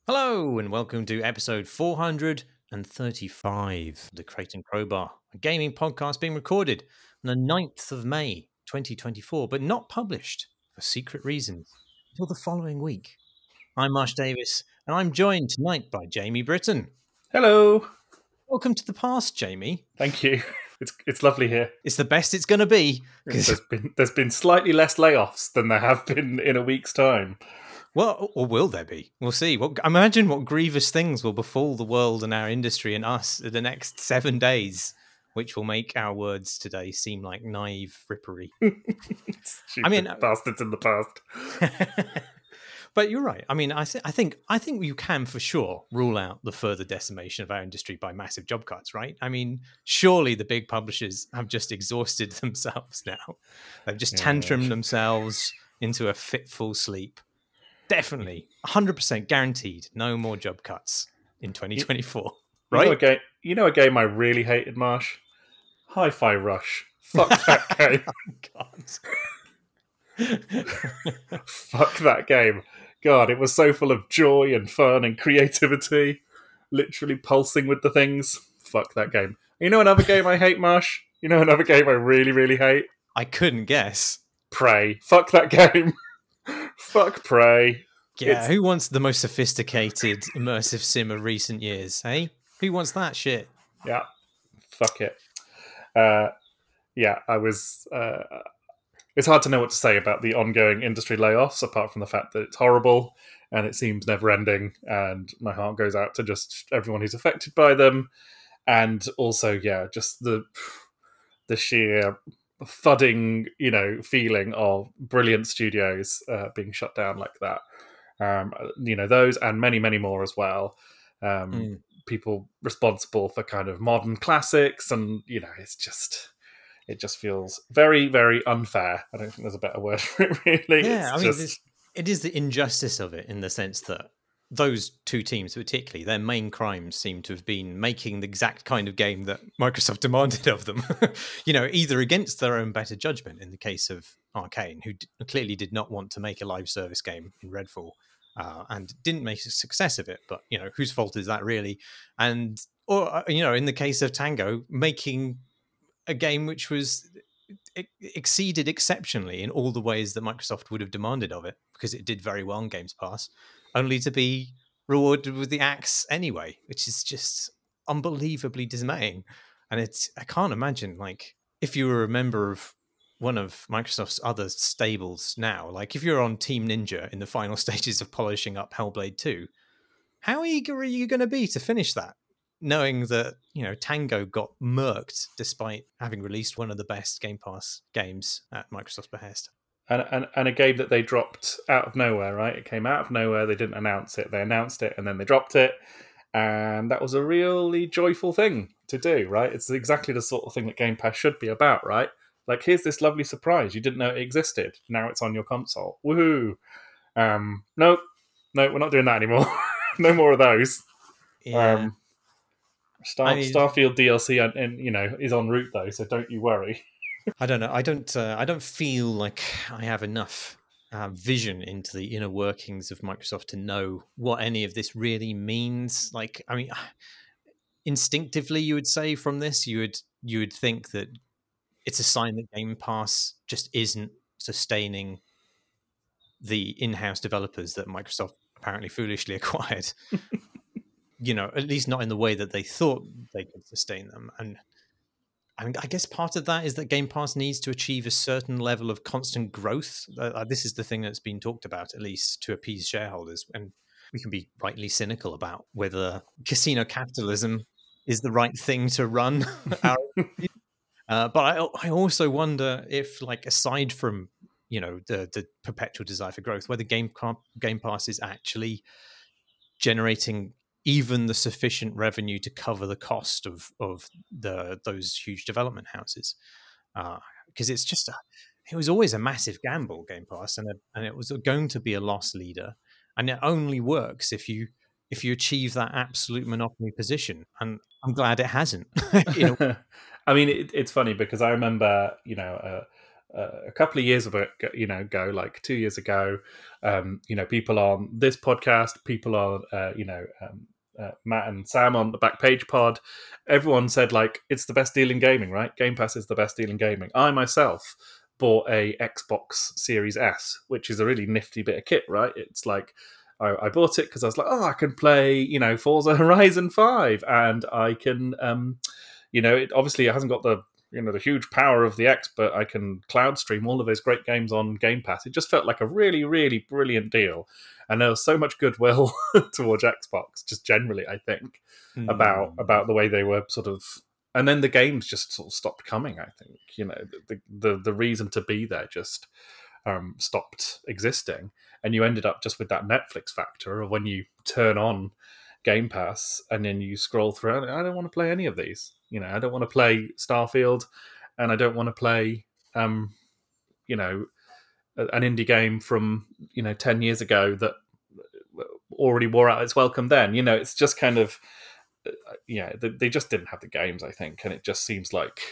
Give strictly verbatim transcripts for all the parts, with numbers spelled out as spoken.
Hello and welcome to episode four hundred thirty-five of the Crate and Crowbar, a gaming podcast being recorded on the ninth of May twenty twenty-four, but not published for secret reasons until the following week. I'm Marsh Davis, and I'm joined tonight by Jamie Britton. Hello. Welcome to the past, Jamie. Thank you. It's it's lovely here. It's the best it's going to be. There's been there's been slightly less layoffs than there have been in a week's time. Well, or will there be? We'll see. What, imagine what grievous things will befall the world and our industry and us in the next seven days, which will make our words today seem like naive frippery. I mean, bastards in the past. But you're right. I mean, I, th- I think I think you can for sure rule out the further decimation of our industry by massive job cuts, right? I mean, surely the big publishers have just exhausted themselves now. They've just yeah. tantrumed themselves into a fitful sleep. Definitely, one hundred percent guaranteed, no more job cuts in twenty twenty-four. You right? Know a game, you know a game I really hated, Marsh? Hi-Fi Rush. Fuck that game. Oh, God. Fuck that game. God, it was so full of joy and fun and creativity. Literally pulsing with the things. Fuck that game. You know another game I hate, Marsh? You know another game I really, really hate? I couldn't guess. Prey. Fuck that game. Fuck Prey. Yeah, it's... who wants the most sophisticated immersive sim of recent years, eh? Who wants that shit? Yeah. Fuck it. Uh, yeah, I was... Uh, it's hard to know what to say about the ongoing industry layoffs, apart from the fact that it's horrible and it seems never-ending, and my heart goes out to just everyone who's affected by them. And also, yeah, just the the sheer thudding, you know, feeling of brilliant studios uh, being shut down like that. Um, you know, those and many, many more as well. Um, mm. People responsible for kind of modern classics, and you know, it's just... It just feels very, very unfair. I don't think there's a better word for it, really. Yeah, it's I mean, just... it is the injustice of it in the sense that those two teams, particularly, their main crimes seem to have been making the exact kind of game that Microsoft demanded of them. You know, either against their own better judgment, in the case of Arcane, who d- clearly did not want to make a live service game in Redfall, uh, and didn't make a success of it. But, you know, whose fault is that, really? And, or, you know, in the case of Tango, making a game which was exceeded exceptionally in all the ways that Microsoft would have demanded of it, because it did very well in Games Pass, only to be rewarded with the axe anyway, which is just unbelievably dismaying. And it's, I can't imagine, like, if you were a member of one of Microsoft's other stables now, like if you're on Team Ninja in the final stages of polishing up Hellblade two, how eager are you going to be to finish that? Knowing that, you know, Tango got murked despite having released one of the best Game Pass games at Microsoft's behest. And, and and a game that they dropped out of nowhere, right? It came out of nowhere. They didn't announce it. They announced it and then they dropped it. And that was a really joyful thing to do, right? It's exactly the sort of thing that Game Pass should be about, right? Like, here's this lovely surprise. You didn't know it existed. Now it's on your console. Woohoo. Um, no, no, we're not doing that anymore. No more of those. Yeah. Um, Star, I mean, Starfield D L C, and, and you know, is en route though, so don't you worry. I don't know. I don't. Uh, I don't feel like I have enough uh, vision into the inner workings of Microsoft to know what any of this really means. Like, I mean, instinctively, you would say from this, you would you would think that it's a sign that Game Pass just isn't sustaining the in-house developers that Microsoft apparently foolishly acquired. You know, at least not in the way that they thought they could sustain them. And I mean, I guess part of that is that Game Pass needs to achieve a certain level of constant growth. Uh, this is the thing that's been talked about, at least to appease shareholders. And we can be rightly cynical about whether casino capitalism is the right thing to run. our, uh, but I, I also wonder if, like, aside from, you know, the, the perpetual desire for growth, whether Game, Game Pass is actually generating even the sufficient revenue to cover the cost of of the those huge development houses, because uh, it's just a, it was always a massive gamble, Game Pass, and a, and it was going to be a loss leader, and it only works if you if you achieve that absolute monopoly position, and I'm glad it hasn't. You know? I mean, it, it's funny because I remember, you know, uh, uh, a couple of years ago, you know, go like two years ago, um, you know, people on this podcast, people on, uh, you know, um, uh, Matt and Sam on the Backpage Pod, everyone said like it's the best deal in gaming, right? Game Pass is the best deal in gaming. I myself bought a Xbox Series S, which is a really nifty bit of kit, right? It's like I, I bought it because I was like, oh, I can play, you know, Forza Horizon five, and I can, um, you know, it obviously it hasn't got the you know the huge power of the X, but I can cloud stream all of those great games on Game Pass. It just felt like a really, really brilliant deal, and there was so much goodwill towards Xbox, just generally, I think, mm. about about the way they were sort of. And then the games just sort of stopped coming. I think you know the the the reason to be there just um, stopped existing, and you ended up just with that Netflix factor of when you turn on Game Pass and then you scroll through. I don't want to play any of these. You know, I don't want to play Starfield, and I don't want to play, um, you know, an indie game from you know ten years ago that already wore out its welcome. Then, you know, it's just kind of, yeah, they, they just didn't have the games, I think, and it just seems like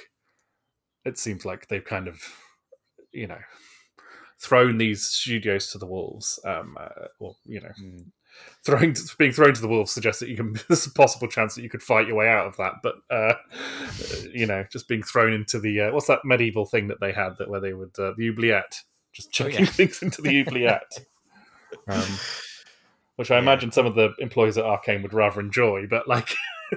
it seems like they've kind of, you know, thrown these studios to the wolves, um, uh, or you know. Mm. Throwing to, being thrown to the wolves suggests that you can. There's a possible chance that you could fight your way out of that, but uh, you know, just being thrown into the uh, what's that medieval thing that they had that where they would uh, the oubliette, just chucking oh, yeah. things into the oubliette, um, which I yeah. imagine some of the employees at Arcane would rather enjoy, but like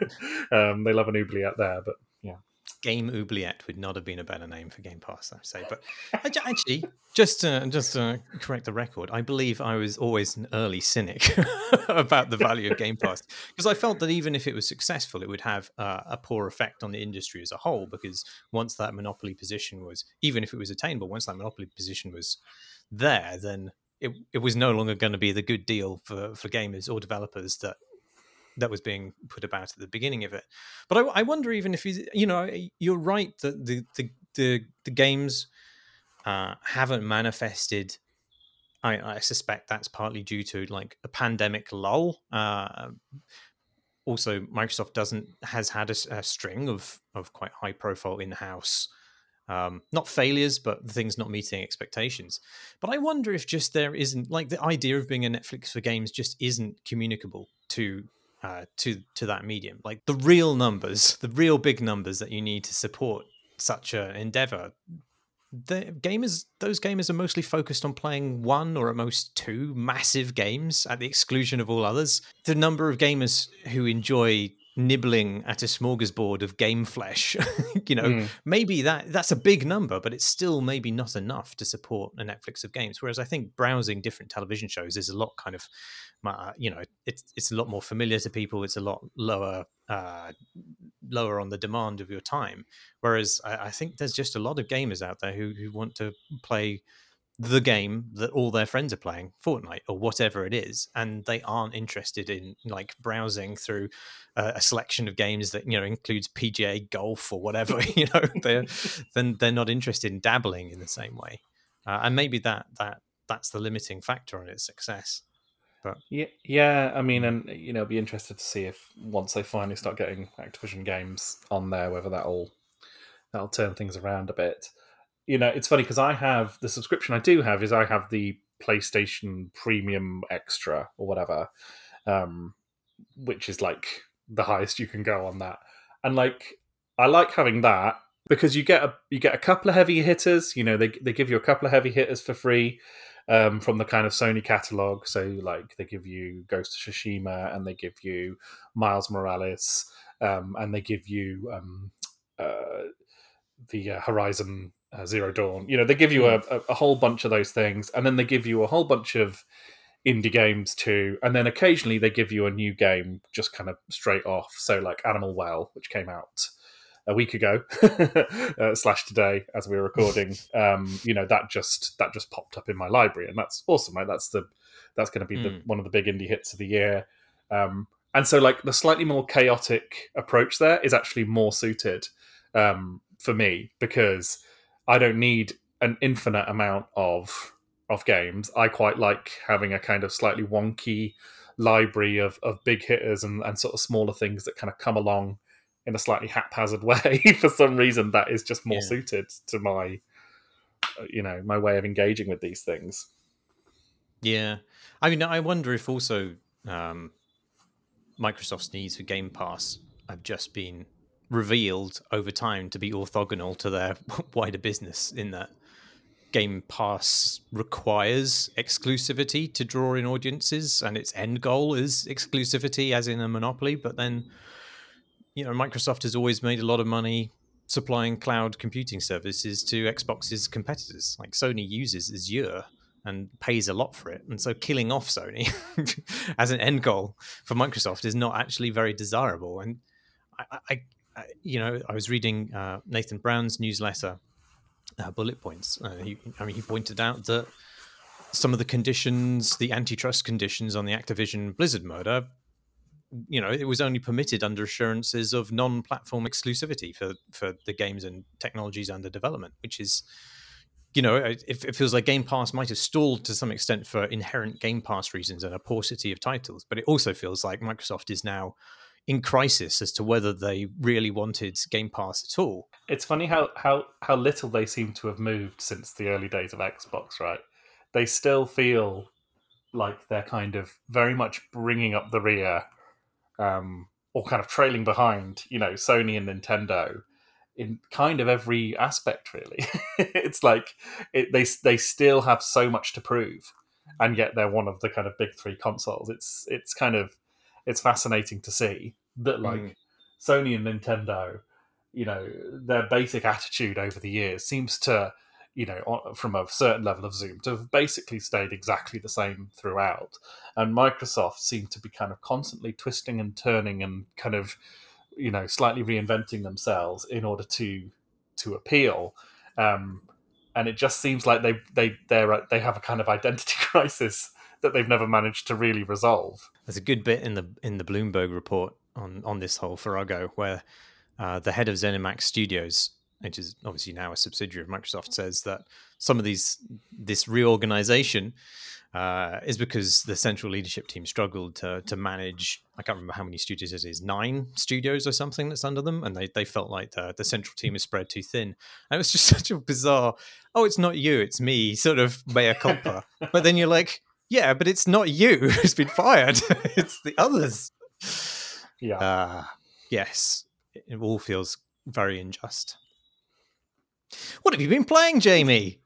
um, they love an oubliette there, but yeah. Game Oubliette would not have been a better name for Game Pass, I would say. But actually, just to, just to correct the record, I believe I was always an early cynic about the value of Game Pass, because I felt that even if it was successful, it would have uh, a poor effect on the industry as a whole, because once that monopoly position was, even if it was attainable, once that monopoly position was there, then it, it was no longer going to be the good deal for, for gamers or developers that that was being put about at the beginning of it. But I, I wonder even if, you know, you're right that the the the, the games uh, haven't manifested. I, I suspect that's partly due to like a pandemic lull. Uh, also, Microsoft doesn't has had a, a string of of quite high profile in-house um, not failures, but things not meeting expectations. But I wonder if just there isn't like the idea of being a Netflix for games just isn't communicable to. Uh, to to that medium, like the real numbers, the real big numbers that you need to support such an endeavor. The gamers, those gamers are mostly focused on playing one or at most two massive games at the exclusion of all others. The number of gamers who enjoy nibbling at a smorgasbord of game flesh, you know, mm. maybe that that's a big number, but it's still maybe not enough to support a Netflix of games. Whereas I think browsing different television shows is a lot kind of, uh, you know, it's it's a lot more familiar to people. It's a lot lower uh, lower on the demand of your time. Whereas I, I think there's just a lot of gamers out there who who want to play the game that all their friends are playing, Fortnite or whatever it is, and they aren't interested in like browsing through uh, a selection of games that, you know, includes P G A golf or whatever. You know, they're then they're not interested in dabbling in the same way, uh, and maybe that that that's the limiting factor on its success. But yeah, yeah, I mean, and you know, be interested to see if once they finally start getting Activision games on there, whether that'll that'll turn things around a bit. You know, it's funny because I have the subscription I do have is I have the PlayStation Premium Extra or whatever, um, which is like the highest you can go on that. And like, I like having that because you get a you get a couple of heavy hitters. You know, they they give you a couple of heavy hitters for free um, from the kind of Sony catalog. So like, they give you Ghost of Tsushima and they give you Miles Morales um, and they give you um, uh, the uh, Horizon. Uh, Zero Dawn, you know, they give you a, a, a whole bunch of those things, and then they give you a whole bunch of indie games too, and then occasionally they give you a new game just kind of straight off. So like Animal Well, which came out a week ago uh, slash today as we were recording, um, you know, that just that just popped up in my library, and that's awesome. Right? That's the that's going to be mm. the, one of the big indie hits of the year. Um, and so like the slightly more chaotic approach there is actually more suited um, for me because I don't need an infinite amount of of games. I quite like having a kind of slightly wonky library of, of big hitters and, and sort of smaller things that kind of come along in a slightly haphazard way. For some reason, that is just more yeah. suited to my you know, my way of engaging with these things. Yeah, I mean, I wonder if also um, Microsoft's needs for Game Pass have just been revealed over time to be orthogonal to their wider business, in that Game Pass requires exclusivity to draw in audiences, and its end goal is exclusivity, as in a monopoly. But then, you know, Microsoft has always made a lot of money supplying cloud computing services to Xbox's competitors. Like Sony uses Azure and pays a lot for it, and so killing off Sony as an end goal for Microsoft is not actually very desirable. And I, I, I you know, I was reading uh, Nathan Brown's newsletter, uh, Bullet Points. Uh, he, I mean, he pointed out that some of the conditions, the antitrust conditions on the Activision Blizzard murder, you know, it was only permitted under assurances of non-platform exclusivity for for the games and technologies under development, which is, you know, it, it feels like Game Pass might have stalled to some extent for inherent Game Pass reasons and a paucity of titles, but it also feels like Microsoft is now in crisis as to whether they really wanted Game Pass at all. It's funny how how how little they seem to have moved since the early days of Xbox, right? They still feel like they're kind of very much bringing up the rear, um, or kind of trailing behind, you know, Sony and Nintendo in kind of every aspect, really. It's like it, they they still have so much to prove, and yet they're one of the kind of big three consoles. It's it's kind of it's fascinating to see that, like, mm. Sony and Nintendo, you know, their basic attitude over the years seems to, you know, from a certain level of Zoom, to have basically stayed exactly the same throughout. And Microsoft seemed to be kind of constantly twisting and turning and kind of, you know, slightly reinventing themselves in order to to appeal. Um, and it just seems like they they they they have a kind of identity crisis that they've never managed to really resolve. There's a good bit in the in the Bloomberg report on on this whole farrago where uh, the head of ZeniMax Studios, which is obviously now a subsidiary of Microsoft, says that some of these this reorganization uh, is because the central leadership team struggled to to manage. I can't remember how many studios it is, nine studios or something that's under them, and they they felt like the, the central team is spread too thin. And it was just such a bizarre, oh, it's not you, it's me, sort of mea culpa. But then you're like, yeah, but it's not you who's been fired; it's the others. Yeah. Uh, yes, it all feels very unjust. What have you been playing, Jamie?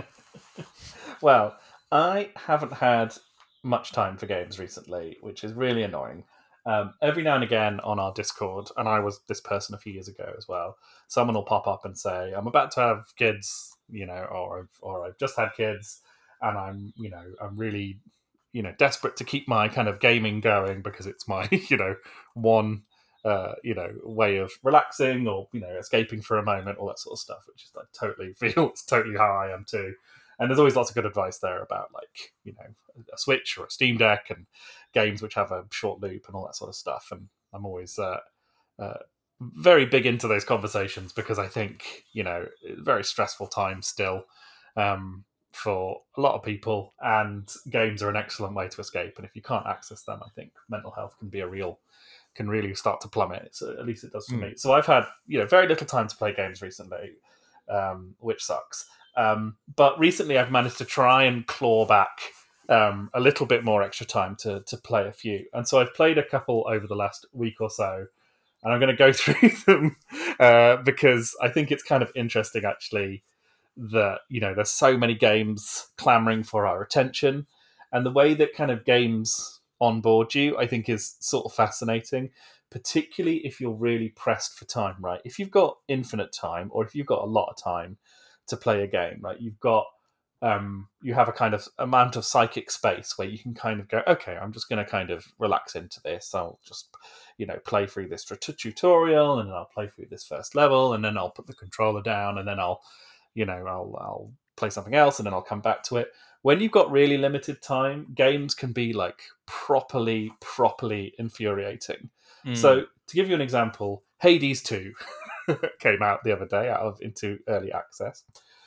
Well, I haven't had much time for games recently, which is really annoying. Um, every now and again on our Discord, and I was this person a few years ago as well, someone will pop up and say, I'm about to have kids, you know, or I've, or I've just had kids, and I'm, you know, I'm really, you know, desperate to keep my kind of gaming going because it's my, you know, one Uh, you know, way of relaxing or, you know, escaping for a moment, all that sort of stuff, which is like totally feels totally how I am too. And there's always lots of good advice there about, like, you know, a Switch or a Steam Deck and games which have a short loop and all that sort of stuff. And I'm always uh, uh, very big into those conversations because I think, you know, very stressful time still um, for a lot of people, and games are an excellent way to escape. And if you can't access them, I think mental health can be a real can really start to plummet. So at least it does for mm. me. So I've had, you know, very little time to play games recently, um, which sucks. Um, but recently I've managed to try and claw back um, a little bit more extra time to to play a few. And so I've played a couple over the last week or so, and I'm going to go through them uh, because I think it's kind of interesting, actually, that, you know, there's so many games clamoring for our attention, and the way that kind of games onboard you, I think, is sort of fascinating, particularly if you're really pressed for time, right? If you've got infinite time, or if you've got a lot of time to play a game, right? You've got, um, you have a kind of amount of psychic space where you can kind of go, okay, I'm just going to kind of relax into this. I'll just, you know, play through this tutorial, and then I'll play through this first level, and then I'll put the controller down, and then I'll, you know, I'll, I'll play something else, and then I'll come back to it. When you've got really limited time, games can be like properly, properly infuriating. Mm. So to give you an example, Hades two came out the other day out of into early access.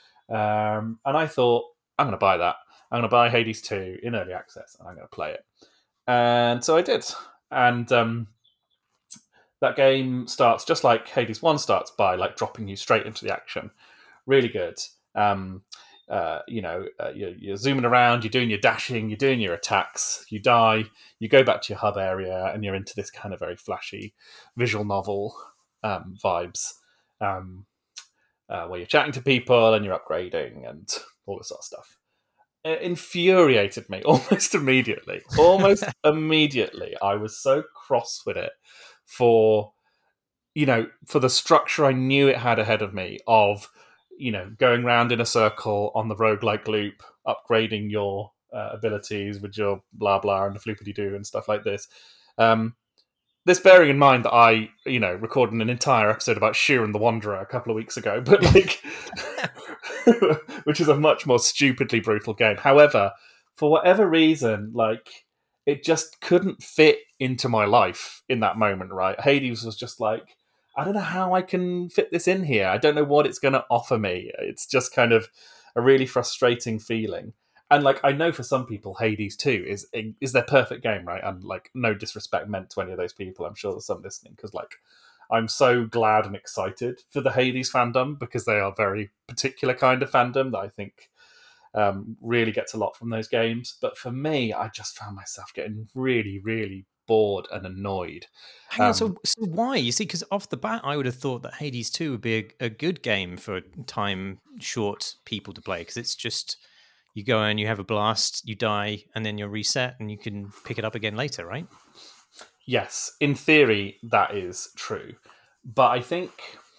Um, and I thought, I'm going to buy that. I'm going to buy Hades two in early access, and I'm going to play it. And so I did. And um, that game starts just like Hades one starts, by like dropping you straight into the action. Really good. Um, Uh, you know, uh, you're, you're zooming around, you're doing your dashing, you're doing your attacks, you die, you go back to your hub area, and you're into this kind of very flashy visual novel um, vibes, um, uh, where you're chatting to people and you're upgrading and all this sort of stuff. It infuriated me almost immediately. Almost immediately, I was so cross with it for, you know, for the structure I knew it had ahead of me of, you know, going round in a circle on the roguelike loop, upgrading your uh, abilities with your blah blah and the floopity doo and stuff like this. Um, this bearing in mind that I, you know, recorded an entire episode about Sheeran the Wanderer a couple of weeks ago, but like, which is a much more stupidly brutal game. However, for whatever reason, like, it just couldn't fit into my life in that moment, right? Hades was just like, I don't know how I can fit this in here. I don't know what it's going to offer me. It's just kind of a really frustrating feeling. And like, I know for some people, Hades two is is their perfect game, right? And like, no disrespect meant to any of those people. I'm sure there's some listening because like, I'm so glad and excited for the Hades fandom because they are a very particular kind of fandom that I think um, really gets a lot from those games. But for me, I just found myself getting really, really bored and annoyed. Hang on, Um, so, so why? You see, because off the bat, I would have thought that Hades two would be a, a good game for time short people to play because it's just you go and you have a blast, you die, and then you're reset, and you can pick it up again later, right? Yes, in theory, that is true, but I think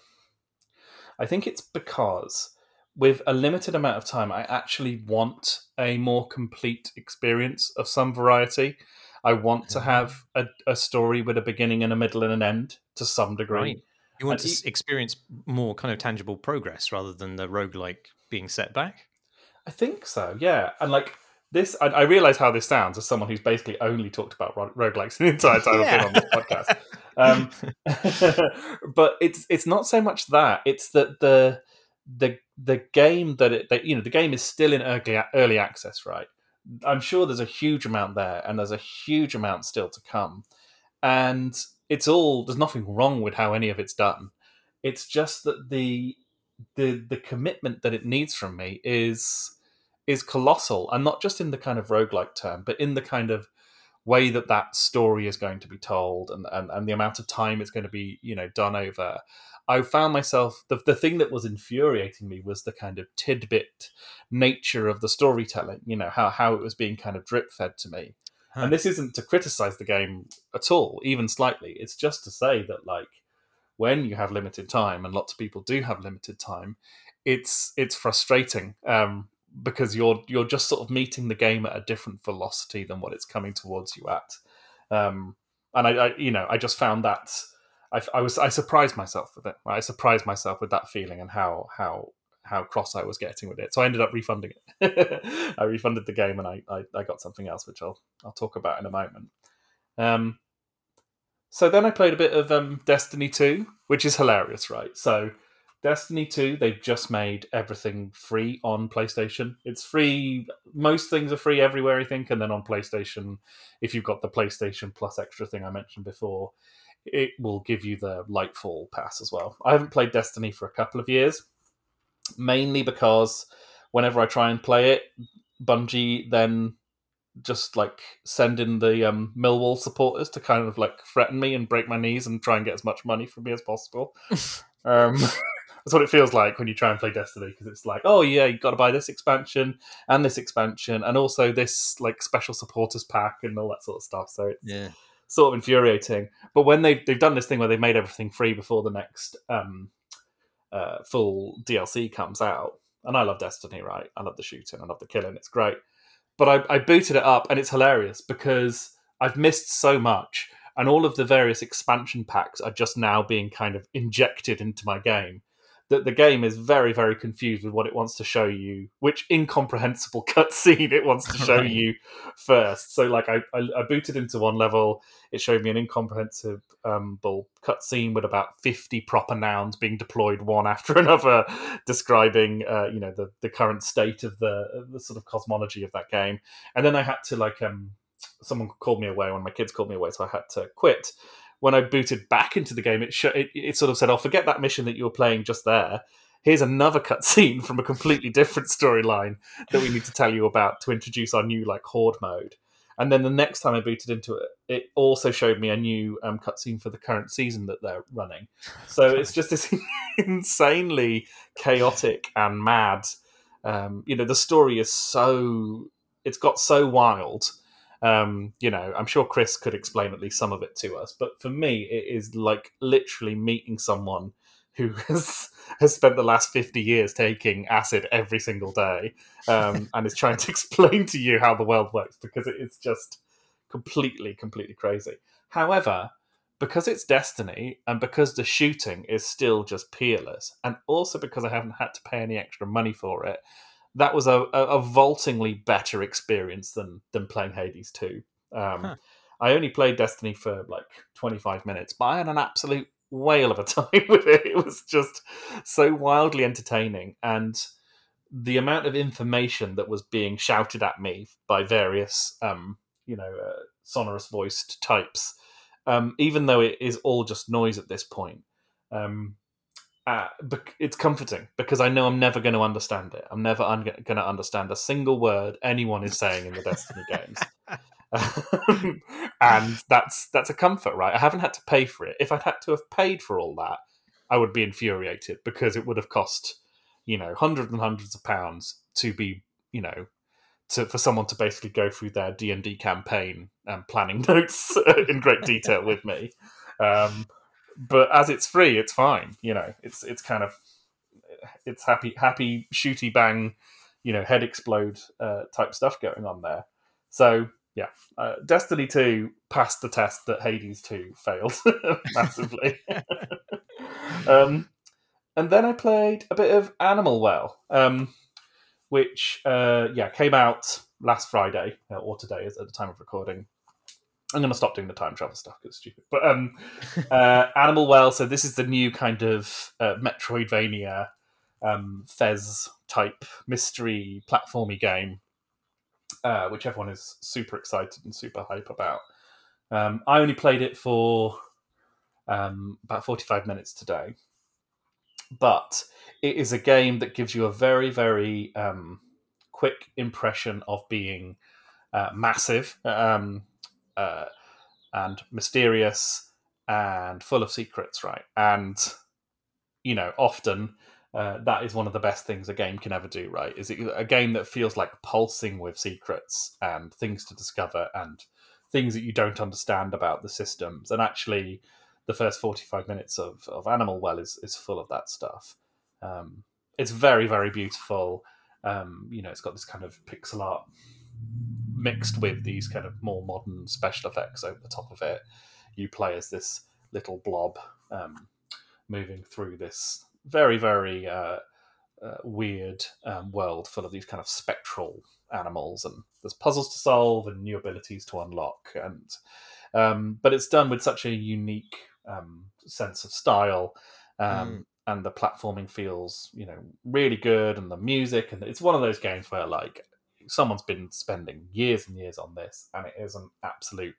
I think it's because with a limited amount of time, I actually want a more complete experience of some variety. I want to have a, a story with a beginning and a middle and an end to some degree. Right. You want And to e- experience more kind of tangible progress rather than the roguelike being set back? I think so, yeah. And like this, I, I realize how this sounds as someone who's basically only talked about ro- roguelikes the entire time Yeah. I've been on this podcast. Um, but it's it's not so much that; it's that the the the game that it that, you know the game is still in early early access, right? I'm sure there's a huge amount there, and there's a huge amount still to come. And it's all there's nothing wrong with how any of it's done. It's just that the the the commitment that it needs from me is is colossal, and not just in the kind of roguelike term, but in the kind of way that that story is going to be told, and, and, and the amount of time it's going to be, you know, done over. I found myself the the thing that was infuriating me was the kind of tidbit nature of the storytelling. You know, how how it was being kind of drip fed to me. Huh. And this isn't to criticize the game at all, even slightly. It's just to say that like when you have limited time, and lots of people do have limited time, it's it's frustrating. Um, because you're you're just sort of meeting the game at a different velocity than what it's coming towards you at, um, and I, I, you know, I just found that I, I was I surprised myself with it. Right? I surprised myself with that feeling and how how how cross I was getting with it. So I ended up refunding it. I refunded the game and I, I I got something else, which I'll I'll talk about in a moment. Um, so then I played a bit of um, Destiny two, which is hilarious, right? So Destiny two, they've just made everything free on PlayStation. It's free. Most things are free everywhere, I think. And then on PlayStation, if you've got the PlayStation Plus extra thing I mentioned before, it will give you the Lightfall pass as well. I haven't played Destiny for a couple of years, mainly because whenever I try and play it, Bungie then just like send in the um, Millwall supporters to kind of like threaten me and break my knees and try and get as much money from me as possible. um That's what it feels like when you try and play Destiny, because it's like, oh yeah, you've got to buy this expansion and this expansion and also this like special supporters pack and all that sort of stuff. So it's Yeah. sort of infuriating. But when they've they've done this thing where they've made everything free before the next um, uh, full D L C comes out, and I love Destiny, right? I love the shooting, I love the killing, it's great. But I, I booted it up and it's hilarious because I've missed so much, and all of the various expansion packs are just now being kind of injected into my game. That the game is very, very confused with what it wants to show you, which incomprehensible cutscene it wants to show Right. you first. So, like, I, I, I booted into one level, it showed me an incomprehensible um, cutscene with about fifty proper nouns being deployed one after another, describing, uh, you know, the, the current state of the the sort of cosmology of that game. And then I had to, like, um, someone called me away, one of my kids called me away, so I had to quit. When I booted back into the game, it, sh- it it sort of said, "Oh, forget that mission that you were playing just there. here's another cutscene from a completely different storyline that we need to tell you about to introduce our new like horde mode. And then the next time I booted into it, it also showed me a new um, cutscene for the current season that they're running. So it's just this insanely chaotic and mad. Um, you know, the story is so it's got so wild. Um, you know, I'm sure Chris could explain at least some of it to us, but for me, it is like literally meeting someone who has has spent the last fifty years taking acid every single day, um, and is trying to explain to you how the world works, because it is just completely, completely crazy. However, because it's Destiny, and because the shooting is still just peerless, and also because I haven't had to pay any extra money for it, that was a, a, a vaultingly better experience than than playing Hades two. Um, Huh. I only played Destiny for like twenty-five minutes, but I had an absolute whale of a time with it. It was just so wildly entertaining, and the amount of information that was being shouted at me by various, um, you know, uh, sonorous voiced types, um, even though it is all just noise at this point. Um, uh, it's comforting because I know I'm never going to understand it. I'm never un- going to understand a single word anyone is saying in the Destiny games. And that's that's a comfort, right? I haven't had to pay for it. If I'd had to have paid for all that, I would be infuriated, because it would have cost, you know, hundreds and hundreds of pounds to be, you know, to for someone to basically go through their D and D campaign and planning notes in great detail with me. Um, but as it's free, it's fine. You know, it's it's kind of it's happy happy shooty bang, you know, head explode uh, type stuff going on there. So yeah, uh, Destiny two passed the test that Hades two failed massively. um, and then I played a bit of Animal Well, um, which uh, yeah came out last Friday, uh, or today at the time of recording. I'm going to stop doing the time travel stuff because it's stupid. But um, uh, Animal Well, so this is the new kind of uh, Metroidvania, um, Fez type mystery platformy game, uh, which everyone is super excited and super hype about. Um, I only played it for um, about forty-five minutes today, but it is a game that gives you a very, very um, quick impression of being uh, massive. Um, uh, and mysterious and full of secrets, right? And, you know, often uh, that is one of the best things a game can ever do, right? Is it a game that feels like pulsing with secrets and things to discover and things that you don't understand about the systems. And actually, the first forty-five minutes of, of Animal Well is, is full of that stuff. Um, it's very, very beautiful. Um, you know, it's got this kind of pixel art mixed with these kind of more modern special effects over the top of it. You play as this little blob um, moving through this very, very uh, uh, weird um, world full of these kind of spectral animals, and there's puzzles to solve and new abilities to unlock. And um, but it's done with such a unique um, sense of style. Um, Mm. And the platforming feels, you know, really good, and the music, and it's one of those games where like someone's been spending years and years on this, and it is an absolute,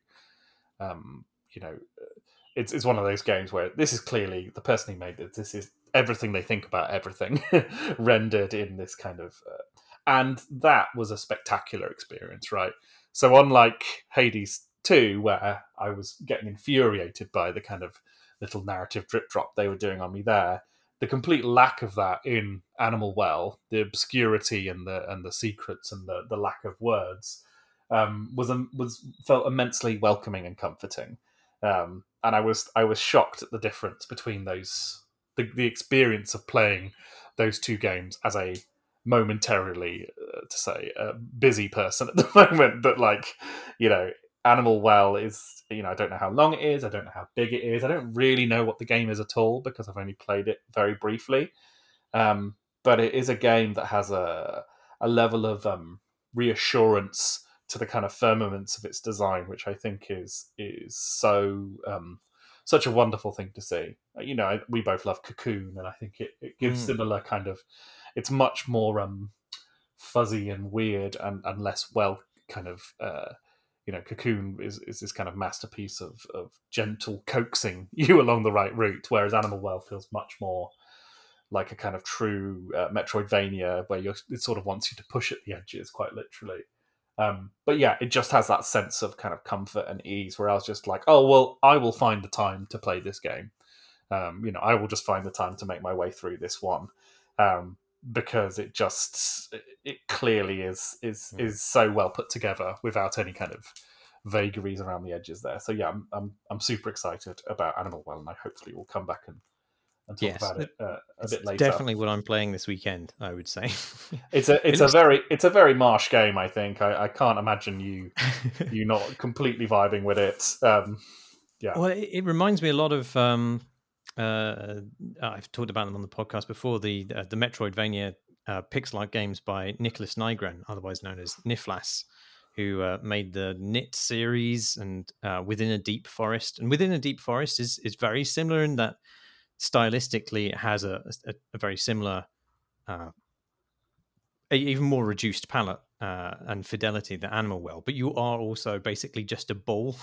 um, you know, it's it's one of those games where this is clearly the person who made it. This is everything they think about everything rendered in this kind of, uh, and that was a spectacular experience, right? So unlike Hades two, where I was getting infuriated by the kind of little narrative drip drop they were doing on me there, the complete lack of that in Animal Well, the obscurity and the and the secrets and the, the lack of words, um, was um, was felt immensely welcoming and comforting. Um, and I was I was shocked at the difference between those the, the experience of playing those two games as a momentarily uh, to say a busy person at the moment, but like, you know, Animal Well is, you know, I don't know how long it is, I don't know how big it is, I don't really know what the game is at all because I've only played it very briefly. Um, but it is a game that has a a level of um, reassurance to the kind of firmaments of its design, which I think is is so um, such a wonderful thing to see. You know, I, we both love Cocoon, and I think it, it gives Mm. similar kind of. It's much more um, fuzzy and weird, and, and less well kind of. Uh, you know, Cocoon is, is this kind of masterpiece of, of gentle coaxing you along the right route, whereas Animal Well feels much more like a kind of true uh, Metroidvania where you're, it sort of wants you to push at the edges, quite literally. Um, but yeah, it just has that sense of kind of comfort and ease where I was just like, oh, well, I will find the time to play this game. Um, you know, I will just find the time to make my way through this one. Um, because it just, it clearly is, is, mm. is so well put together without any kind of vagaries around the edges there. So yeah, I'm, I'm, I'm super excited about Animal Well, and I hopefully will come back and, and talk yes, about it uh, a bit later. Definitely what I'm playing this weekend, I would say. It's a it's it looks... a very it's a very Marsh game. I think I, I can't imagine you you not completely vibing with it. Um, yeah. Well, it, it reminds me a lot of. Um, uh, I've talked about them on the podcast before. The uh, the Metroidvania uh, pixel-art games by Nicholas Nygren, otherwise known as Nifflas, who uh, made the Knit series and uh, Within a Deep Forest. And Within a Deep Forest is is very similar in that. Stylistically, it has a, a, a very similar, uh, a, even more reduced palette uh, and fidelity than Animal Well. But you are also basically just a ball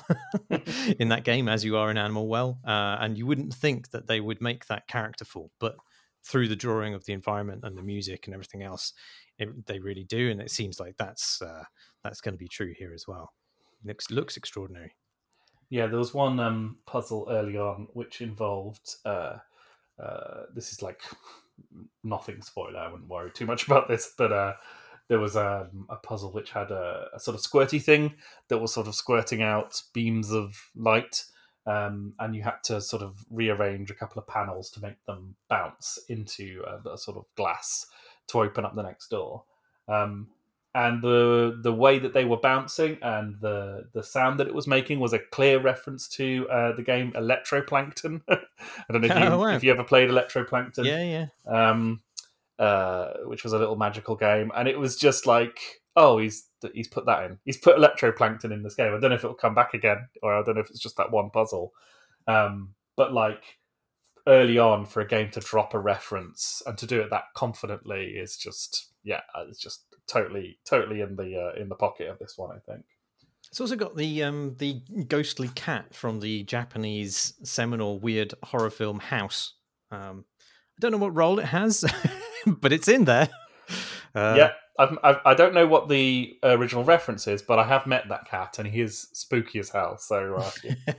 in that game, as you are in Animal Well. Uh, and you wouldn't think that they would make that characterful, but through the drawing of the environment and the music and everything else, it, they really do. And it seems like that's uh, that's going to be true here as well. It looks looks extraordinary. Yeah, there was one um, puzzle early on which involved. Uh, uh, this is like nothing spoiler. I wouldn't worry too much about this, but uh, there was um, a puzzle which had a, a sort of squirty thing that was sort of squirting out beams of light, um, and you had to sort of rearrange a couple of panels to make them bounce into a, a sort of glass to open up the next door. Um, And the the way that they were bouncing and the, the sound that it was making was a clear reference to uh, the game Electroplankton. I don't know if you, oh, wow. if you ever played Electroplankton. Yeah, yeah. Um, uh, which was a little magical game, and it was just like, oh, he's he's put that in. He's put Electroplankton in this game. I don't know if it'll come back again, or I don't know if it's just that one puzzle. Um, but like early on, for a game to drop a reference and to do it that confidently is just, yeah, it's just. Totally, totally in the uh, in the pocket of this one, I think. It's also got the um, the ghostly cat from the Japanese seminal weird horror film House. Um, I don't know what role it has, but it's in there. Uh, yeah, I've, I've, I don't know what the original reference is, but I have met that cat, and he is spooky as hell. So, uh, yeah.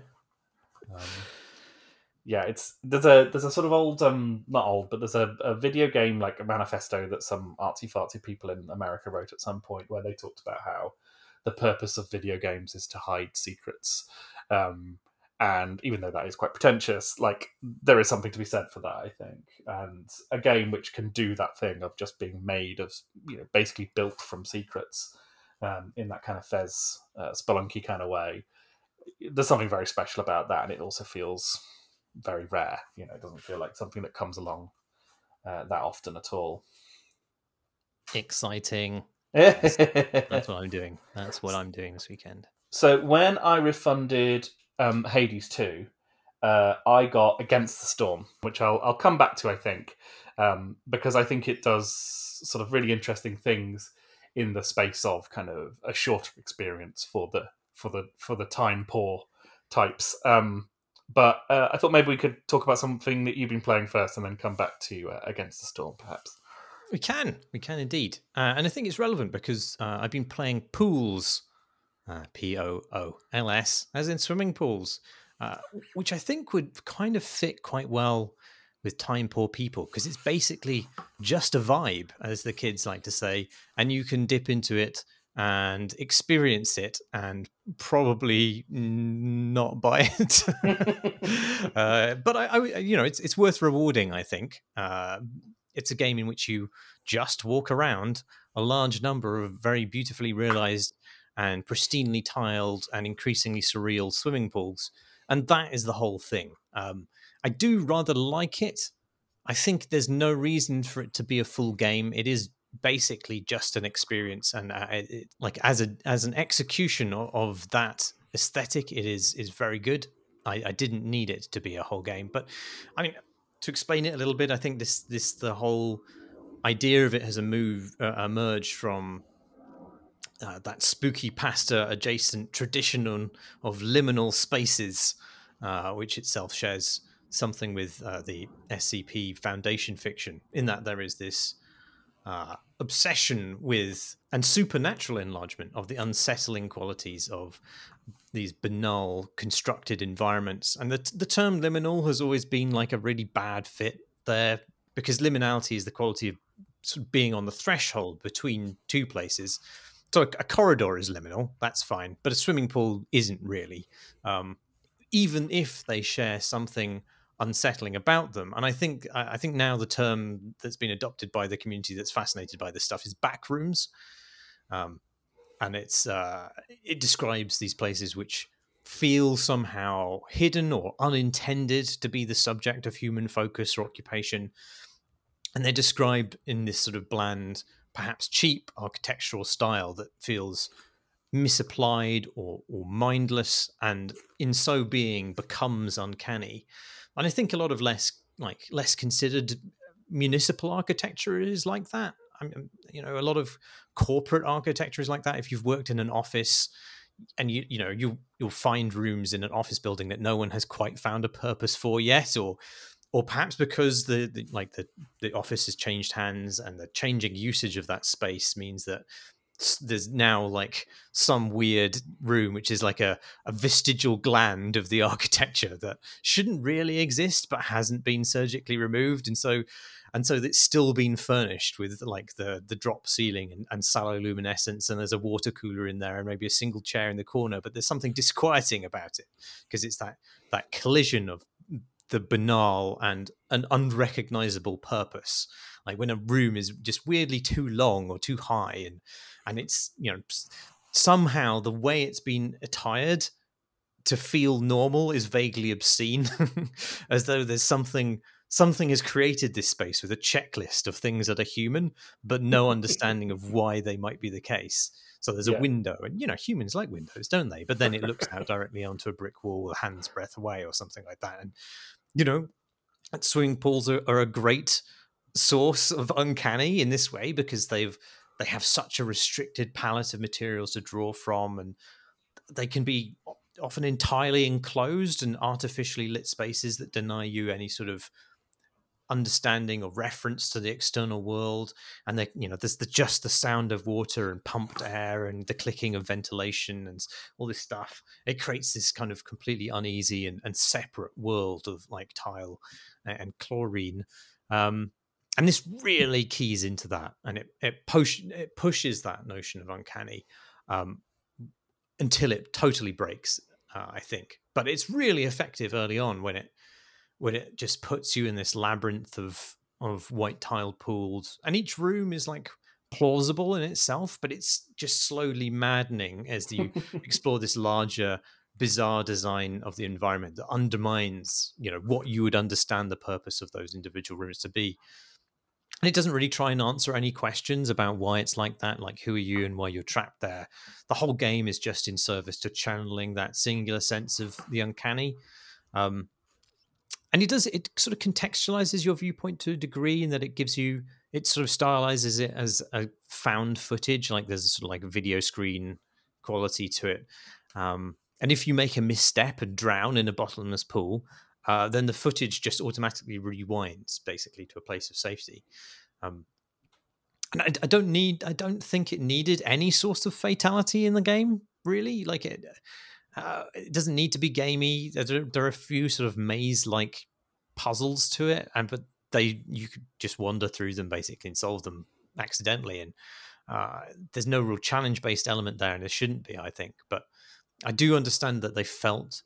um, Yeah, it's there's a there's a sort of old um not old but there's a, a video game like a manifesto that some artsy fartsy people in America wrote at some point where they talked about how the purpose of video games is to hide secrets, um, and even though that is quite pretentious, like there is something to be said for that, I think. And a game which can do that thing of just being made of, you know, basically built from secrets, um, in that kind of Fez uh, Spelunky kind of way, there's something very special about that, and it also feels very rare. You know, it doesn't feel like something that comes along uh, that often at all. Exciting. That's, that's what I'm doing. That's what I'm doing this weekend. So when I refunded um, Hades two, uh, I got Against the Storm, which I'll I'll come back to, I think, um, because I think it does sort of really interesting things in the space of kind of a shorter experience for the for the for the time poor types. Um, But uh, I thought maybe we could talk about something that you've been playing first and then come back to uh, Against the Storm, perhaps. We can. We can indeed. Uh, and I think it's relevant because uh, I've been playing Pools, uh, P O O L S, as in swimming pools, uh, which I think would kind of fit quite well with time poor people because it's basically just a vibe, as the kids like to say, and you can dip into it and experience it and probably not buy it. uh, but I, I, you know, it's it's worth rewarding, I think. Uh, it's a game in which you just walk around a large number of very beautifully realized and pristinely tiled and increasingly surreal swimming pools. And that is the whole thing. Um, I do rather like it. I think there's no reason for it to be a full game. It is basically just an experience, and uh, it, like as a as an execution of, of that aesthetic, it is is very good. I, I didn't need it to be a whole game, but I mean, to explain it a little bit, I think this this the whole idea of it has a move uh, emerged from uh, that spooky pasta adjacent tradition of liminal spaces, uh, which itself shares something with uh, the S C P Foundation fiction, in that there is this uh, obsession with and supernatural enlargement of the unsettling qualities of these banal constructed environments. And the, the term liminal has always been like a really bad fit there, because liminality is the quality of sort of being on the threshold between two places. So a, a corridor is liminal, that's fine, but a swimming pool isn't really, um, even if they share something unsettling about them. And I think I think now the term that's been adopted by the community that's fascinated by this stuff is backrooms, um, and it's uh, it describes these places which feel somehow hidden or unintended to be the subject of human focus or occupation, and they're described in this sort of bland, perhaps cheap architectural style that feels misapplied or, or mindless, and in so being becomes uncanny. And I think a lot of less like less considered municipal architecture is like that. I mean, you know, a lot of corporate architecture is like that. If you've worked in an office, and you you know you you'll find rooms in an office building that no one has quite found a purpose for yet, or or perhaps because the, the like the the office has changed hands, and the changing usage of that space means that there's now like some weird room which is like a, a vestigial gland of the architecture that shouldn't really exist but hasn't been surgically removed, and so and so it's still been furnished with like the the drop ceiling and, and sallow luminescence, and there's a water cooler in there and maybe a single chair in the corner, but there's something disquieting about it because it's that that collision of the banal and an unrecognizable purpose. Like when a room is just weirdly too long or too high, and and it's, you know, somehow the way it's been attired to feel normal is vaguely obscene, as though there's something something has created this space with a checklist of things that are human, but no understanding of why they might be the case. So there's Yeah. a window, and you know, humans like windows, don't they? But then it looks out directly onto a brick wall a hand's breadth away or something like that. And you know, swimming pools are, are a great source of uncanny in this way, because they've they have such a restricted palette of materials to draw from, and they can be often entirely enclosed and artificially lit spaces that deny you any sort of understanding or reference to the external world. And they, you know, there's the just the sound of water and pumped air and the clicking of ventilation and all this stuff. It creates this kind of completely uneasy and, and separate world of like tile and chlorine. Um, and this really keys into that, and it it, push, it pushes that notion of uncanny um, until it totally breaks, uh, I think. But it's really effective early on when it when it just puts you in this labyrinth of of white tiled pools, and each room is like plausible in itself, but it's just slowly maddening as you explore this larger, bizarre design of the environment that undermines, you know, what you would understand the purpose of those individual rooms to be. And it doesn't really try and answer any questions about why it's like that, like who are you and why you're trapped there. The whole game is just in service to channeling that singular sense of the uncanny. Um, and it does, it sort of contextualizes your viewpoint to a degree, in that it gives you, it sort of stylizes it as a found footage, like there's a sort of like a video screen quality to it. Um, and if you make a misstep and drown in a bottomless pool, uh, then the footage just automatically rewinds basically to a place of safety. Um, and I, I don't need, I don't think it needed any source of fatality in the game, really. Like it, uh, it doesn't need to be gamey. There, there are a few sort of maze-like puzzles to it, and but they you could just wander through them basically and solve them accidentally. And uh, there's no real challenge-based element there, and there shouldn't be, I think. But I do understand that they felt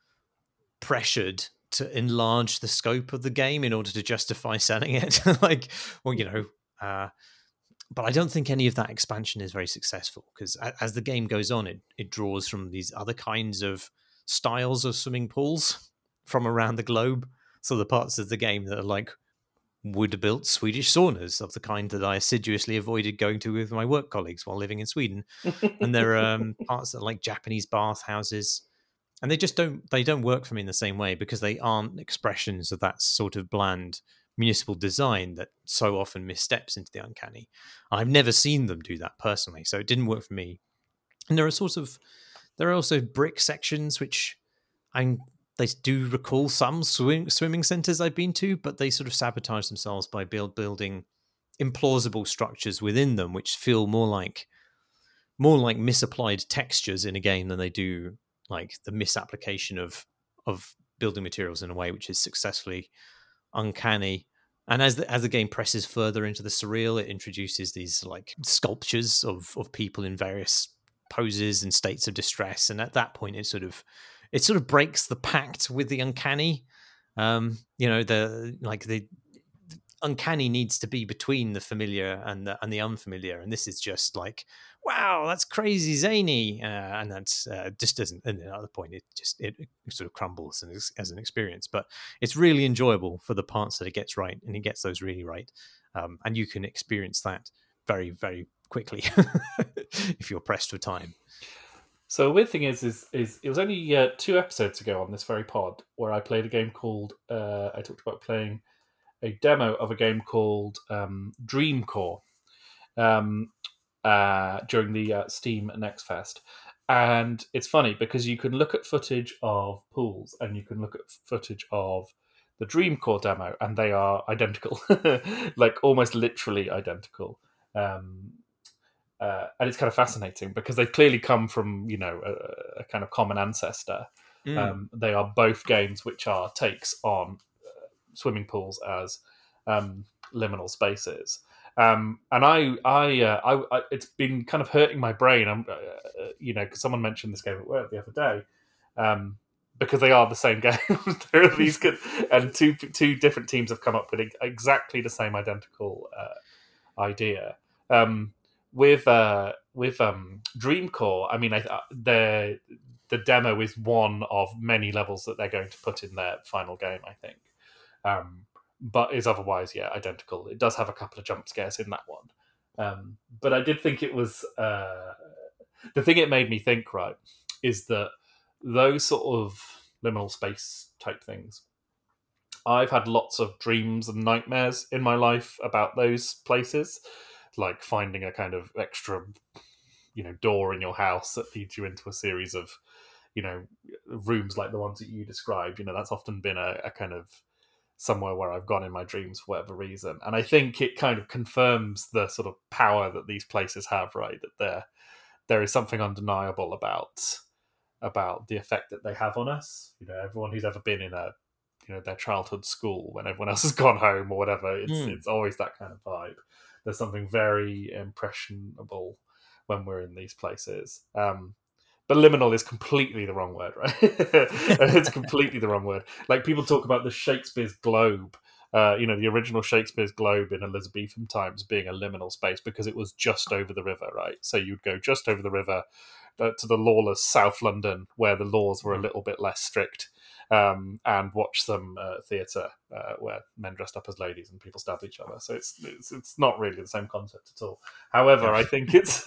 pressured to enlarge the scope of the game in order to justify selling it. Like, well, you know, uh, but I don't think any of that expansion is very successful, because as the game goes on, it, it draws from these other kinds of styles of swimming pools from around the globe. So the parts of the game that are like wood-built Swedish saunas of the kind that I assiduously avoided going to with my work colleagues while living in Sweden. And there are um, parts that are like Japanese bathhouses. And they just don't they don't work for me in the same way, because they aren't expressions of that sort of bland municipal design that so often missteps into the uncanny. I've never seen them do that personally, so it didn't work for me. And there are sort of there are also brick sections which I'm they do recall some swim, swimming centers I've been to, but they sort of sabotage themselves by build, building implausible structures within them, which feel more like more like misapplied textures in a game than they do like the misapplication of of building materials in a way which is successfully uncanny. And as the as the game presses further into the surreal, it introduces these like sculptures of of people in various poses and states of distress. And at that point, it sort of it sort of breaks the pact with the uncanny. Um, you know, the like the uncanny needs to be between the familiar and the and the unfamiliar, and this is just like, wow, that's crazy zany, uh, and that's uh, just doesn't. And at the point, it just it, it sort of crumbles as, as an experience. But it's really enjoyable for the parts that it gets right, and it gets those really right, um, and you can experience that very very quickly if you're pressed for time. So the weird thing is, is, is it was only uh, two episodes ago on this very pod where I played a game called. Uh, I talked about playing a demo of a game called um, Dream Core um, uh, during the uh, Steam Next Fest. And it's funny because you can look at footage of pools and you can look at footage of the Dream Core demo, and they are identical, like almost literally identical. Um, uh, and it's kind of fascinating because they've clearly come from, you know, a, a kind of common ancestor. Mm. Um, they are both games which are takes on swimming pools as um, liminal spaces, um, and I, I, uh, I, I, it's been kind of hurting my brain. I'm, uh, you know, because someone mentioned this game at work the other day, um, because they are the same game. There are these good, and two two different teams have come up with exactly the same identical uh, idea. Um, with uh, with um, Dream Core, I mean, I, the the demo is one of many levels that they're going to put in their final game, I think. Um, but is otherwise, yeah, identical. It does have a couple of jump scares in that one. Um, but I did think it was... Uh, the thing it made me think, right, is that those sort of liminal space type things, I've had lots of dreams and nightmares in my life about those places, like finding a kind of extra, you know, door in your house that leads you into a series of, you know, rooms like the ones that you described. You know, that's often been a, a kind of somewhere where I've gone in my dreams for whatever reason. And I think it kind of confirms the sort of power that these places have, right? That there there is something undeniable about about the effect that they have on us. You know, everyone who's ever been in a, you know, their childhood school when everyone else has gone home or whatever, it's mm. it's always that kind of vibe. There's something very impressionable when we're in these places. Um, But liminal is completely the wrong word, right? It's completely the wrong word. Like, people talk about the Shakespeare's globe, uh, you know, the original Shakespeare's globe in Elizabethan times being a liminal space because it was just over the river, right? So you'd go just over the river uh, to the lawless South London, where the laws were a little bit less strict, um, and watch some uh, theatre uh, where men dressed up as ladies and people stabbed each other. So it's it's, it's not really the same concept at all. However, yeah. I think it's,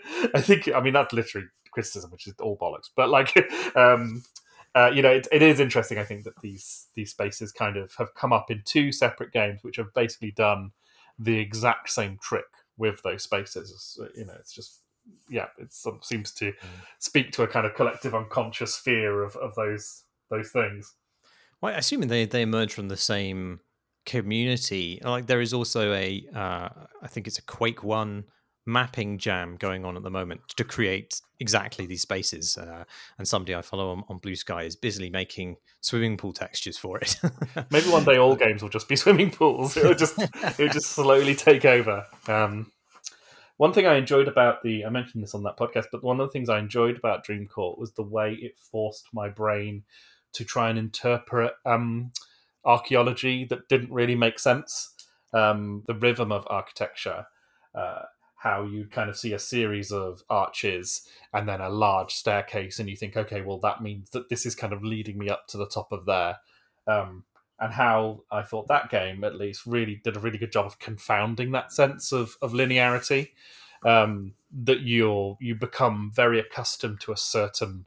I think, I mean, that's literally criticism, which is all bollocks. But like, um, uh, you know, it, it is interesting. I think that these these spaces kind of have come up in two separate games, which have basically done the exact same trick with those spaces. You know, it's just, yeah, it sort of seems to mm. speak to a kind of collective unconscious fear of, of those those things. Well, assuming they they emerge from the same community, like there is also a, uh, I think it's a Quake One mapping jam going on at the moment to create exactly these spaces, uh, and somebody I follow on, on Blue Sky is busily making swimming pool textures for it. Maybe one day all games will just be swimming pools. It'll just it'll just slowly take over. Um, one thing I enjoyed about the, I mentioned this on that podcast, but one of the things I enjoyed about Dream Core was the way it forced my brain to try and interpret um, archaeology that didn't really make sense. Um, the rhythm of architecture. Uh, how you kind of see a series of arches and then a large staircase, and you think, okay, well, that means that this is kind of leading me up to the top of there. Um, and how I thought that game, at least, really did a really good job of confounding that sense of, of linearity, um, that you're, you become very accustomed to a certain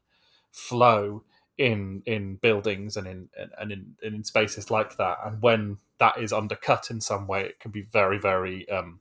flow in in buildings and in and in, in spaces like that. And when that is undercut in some way, it can be very, very... Um,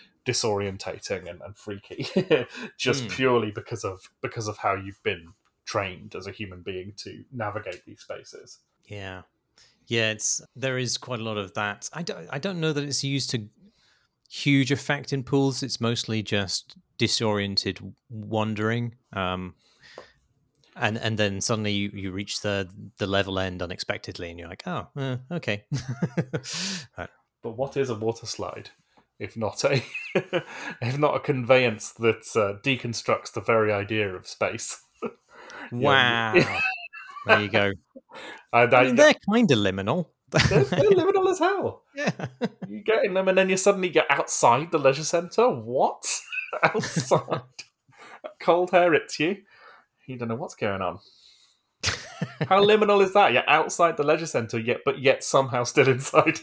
disorientating and, and freaky just mm. purely because of because of how you've been trained as a human being to navigate these spaces. Yeah. Yeah, it's there is quite a lot of that. I don't, I don't know that it's used to huge effect in pools. It's mostly just disoriented wandering. Um, and and then suddenly you, you reach the the level end unexpectedly, and you're like, oh, uh, okay. Right. But what is a water slide if not a if not a conveyance that uh, deconstructs the very idea of space? Wow. Yeah. There you go. I, I, I mean, they're kind of liminal. they're, they're liminal as hell. Yeah. You get in them, and then you suddenly get outside the leisure centre. What? Outside? Cold hair hits you. You don't know what's going on. How liminal is that? You're outside the leisure centre, yet but yet somehow still inside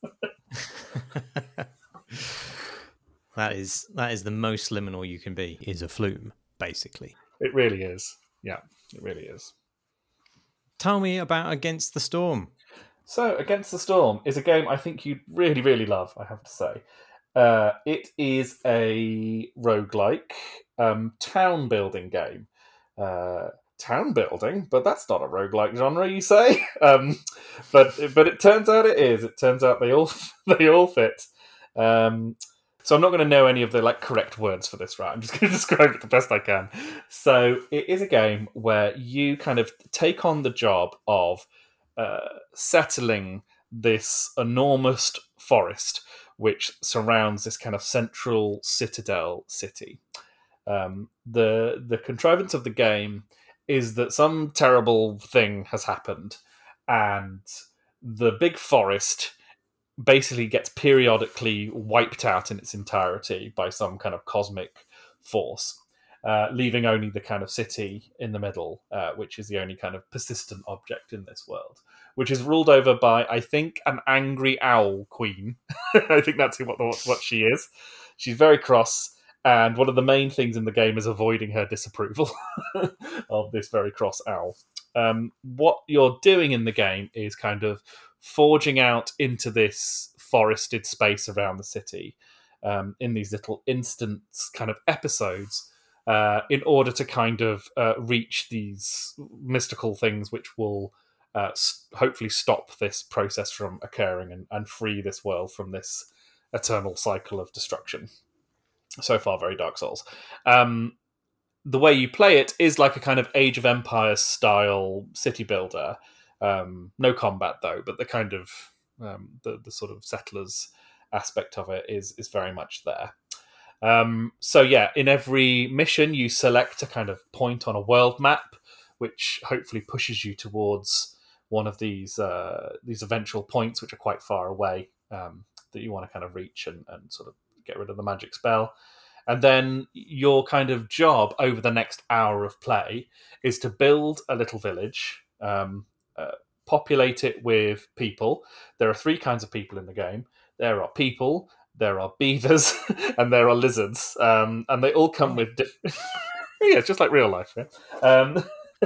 it. That is that is the most liminal you can be. Is a flume, basically. It really is. Yeah, it really is. Tell me about Against the Storm. So, Against the Storm is a game I think you'd really, really love, I have to say. Uh, it is a roguelike um, town building game. Uh, town building? But that's not a roguelike genre, you say? um, but but it turns out it is. It turns out they all they all fit. Um, so I'm not going to know any of the like correct words for this, right? I'm just going to describe it the best I can. So it is a game where you kind of take on the job of uh, settling this enormous forest which surrounds this kind of central citadel city. Um, the the contrivance of the game is that some terrible thing has happened, and the big forest basically gets periodically wiped out in its entirety by some kind of cosmic force, uh, leaving only the kind of city in the middle, uh, which is the only kind of persistent object in this world, which is ruled over by, I think, an angry owl queen. I think that's what, what, what she is. She's very cross, and one of the main things in the game is avoiding her disapproval of this very cross owl. Um, what you're doing in the game is kind of forging out into this forested space around the city um, in these little instant kind of episodes uh, in order to kind of uh, reach these mystical things which will uh, hopefully stop this process from occurring and, and free this world from this eternal cycle of destruction. So far, very Dark Souls. Um, the way you play it is like a kind of Age of Empires style city builder. Um, no combat though, but the kind of um, the the sort of settlers aspect of it is is very much there. Um, so yeah, in every mission you select a kind of point on a world map, which hopefully pushes you towards one of these uh, these eventual points, which are quite far away, um, that you want to kind of reach and, and sort of get rid of the magic spell. And then your kind of job over the next hour of play is to build a little village. Um, Uh, populate it with people. There are three kinds of people in the game. There are people, there are beavers, and there are lizards. Um, and they all come with different... yeah, it's just like real life. Yeah? Um,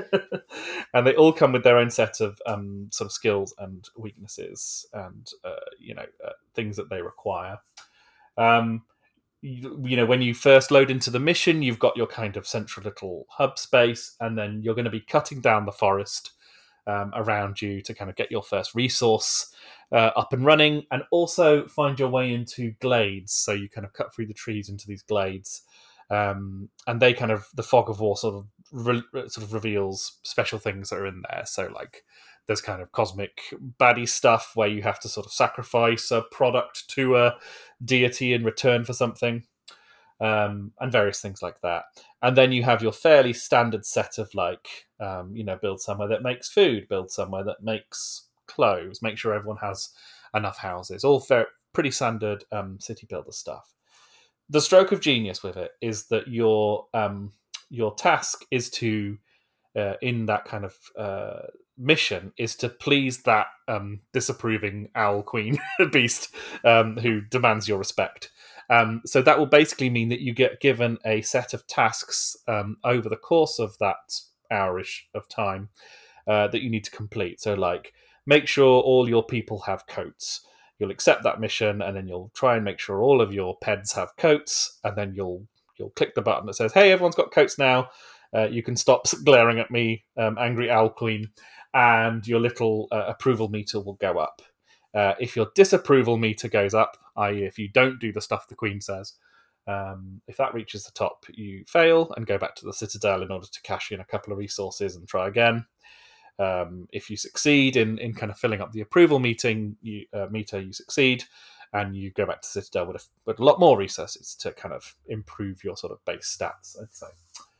and they all come with their own set of um, sort of skills and weaknesses and, uh, you know, uh, things that they require. Um, you, you know, when you first load into the mission, you've got your kind of central little hub space, and then you're going to be cutting down the forest Um, around you to kind of get your first resource uh, up and running, and also find your way into glades. So you kind of cut through the trees into these glades, um, and they kind of the fog of war sort of re- sort of reveals special things that are in there. So like there's kind of cosmic baddie stuff where you have to sort of sacrifice a product to a deity in return for something. Um, and various things like that. And then you have your fairly standard set of like, um, you know, build somewhere that makes food, build somewhere that makes clothes, make sure everyone has enough houses, all fair, pretty standard um, city builder stuff. The stroke of genius with it is that your um, your task is to, uh, in that kind of uh, mission, is to please that um, disapproving owl queen beast um, who demands your respect. Um, so that will basically mean that you get given a set of tasks um, over the course of that hour-ish of time uh, that you need to complete. So like, make sure all your people have coats. You'll accept that mission, and then you'll try and make sure all of your peds have coats, and then you'll you'll click the button that says, hey, everyone's got coats now. uh, you can stop glaring at me, um, angry owl queen, and your little uh, approval meter will go up. Uh, if your disapproval meter goes up, that is if you don't do the stuff the queen says, um, if that reaches the top, you fail and go back to the citadel in order to cash in a couple of resources and try again. Um, if you succeed in, in kind of filling up the approval meeting, you, uh, meter, you succeed, and you go back to Citadel with a, with a lot more resources to kind of improve your sort of base stats, I'd say.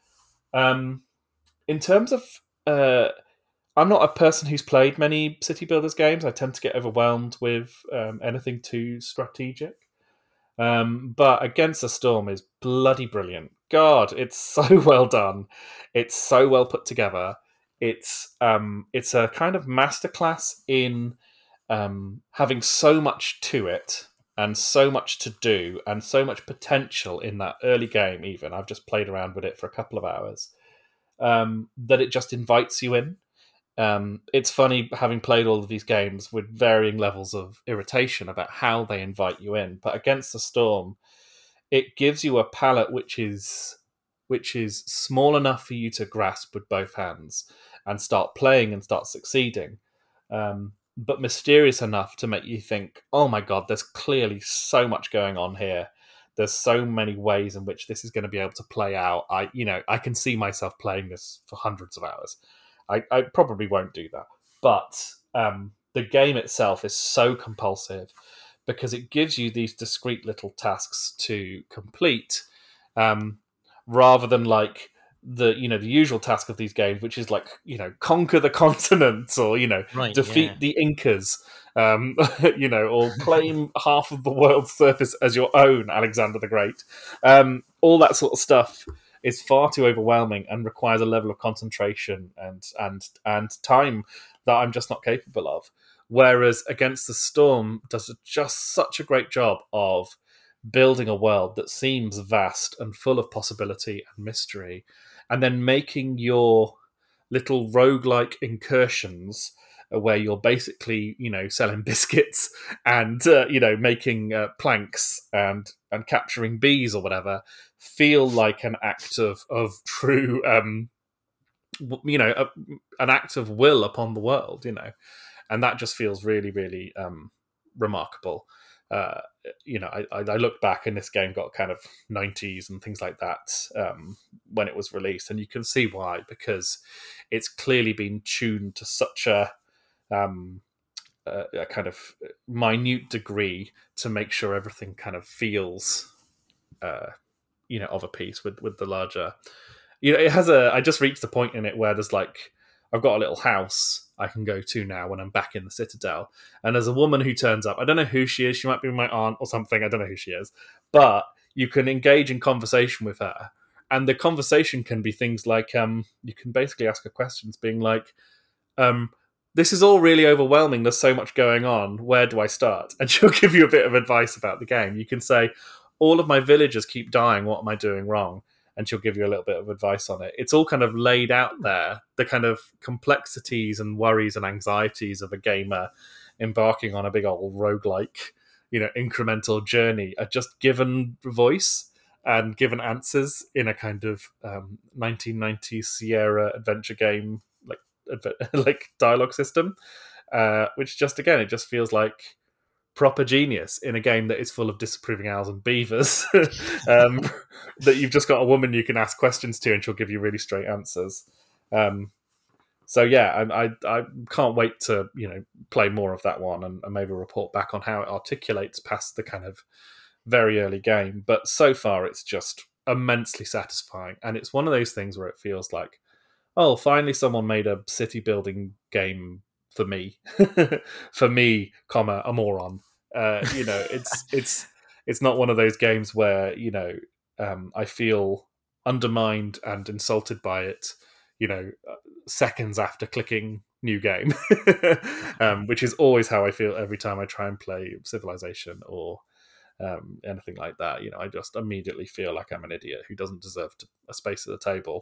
Um, in terms of... Uh, I'm not a person who's played many City Builders games. I tend to get overwhelmed with um, anything too strategic. Um, but Against the Storm is bloody brilliant. God, it's so well done. It's so well put together. It's um, it's a kind of masterclass in um, having so much to it and so much to do and so much potential in that early game. Even I've just played around with it for a couple of hours, um, that it just invites you in. Um, it's funny having played all of these games with varying levels of irritation about how they invite you in, but Against the Storm, it gives you a palette which is which is small enough for you to grasp with both hands and start playing and start succeeding, um, but mysterious enough to make you think, oh my god, there's clearly so much going on here. There's so many ways in which this is going to be able to play out. I, you know, I can see myself playing this for hundreds of hours. I, I probably won't do that. But um, the game itself is so compulsive because it gives you these discrete little tasks to complete, um, rather than like the you know the usual task of these games, which is like you know conquer the continent or you know right, defeat yeah. the Incas, um, you know, or claim half of the world's surface as your own, Alexander the Great. Um, all that sort of stuff is far too overwhelming and requires a level of concentration and and and time that I'm just not capable of. Whereas Against the Storm does just such a great job of building a world that seems vast and full of possibility and mystery, and then making your little roguelike incursions where you're basically, you know, selling biscuits and, uh, you know, making uh, planks and and capturing bees or whatever, feel like an act of, of true, um, you know, a, an act of will upon the world, you know. And that just feels really, really um, remarkable. Uh, you know, I, I look back and this game got kind of nineties and things like that um, when it was released. And you can see why, because it's clearly been tuned to such a... Um, a, a kind of minute degree to make sure everything kind of feels, uh, you know, of a piece with, with the larger, you know, it has a, I just reached the point in it where there's like, I've got a little house I can go to now when I'm back in the Citadel. And there's a woman who turns up. I don't know who she is. She might be my aunt or something. I don't know who she is, but you can engage in conversation with her. And the conversation can be things like, um, you can basically ask her questions being like, um, this is all really overwhelming. There's so much going on. Where do I start? And she'll give you a bit of advice about the game. You can say, all of my villagers keep dying. What am I doing wrong? And she'll give you a little bit of advice on it. It's all kind of laid out there. The kind of complexities and worries and anxieties of a gamer embarking on a big old roguelike, you know, incremental journey are just given voice and given answers in a kind of um, nineteen nineties Sierra adventure game like dialogue system, uh, which just again it just feels like proper genius in a game that is full of disapproving owls and beavers. um, that you've just got a woman you can ask questions to and she'll give you really straight answers. Um, so yeah, I, I I can't wait to you know play more of that one and, and maybe report back on how it articulates past the kind of very early game. But so far it's just immensely satisfying, and it's one of those things where it feels like, oh, finally someone made a city building game for me, for me, comma a moron. Uh, you know, it's it's it's not one of those games where you know um, I feel undermined and insulted by it. You know, seconds after clicking new game, um, which is always how I feel every time I try and play Civilization or um, anything like that. You know, I just immediately feel like I'm an idiot who doesn't deserve to, a space at the table.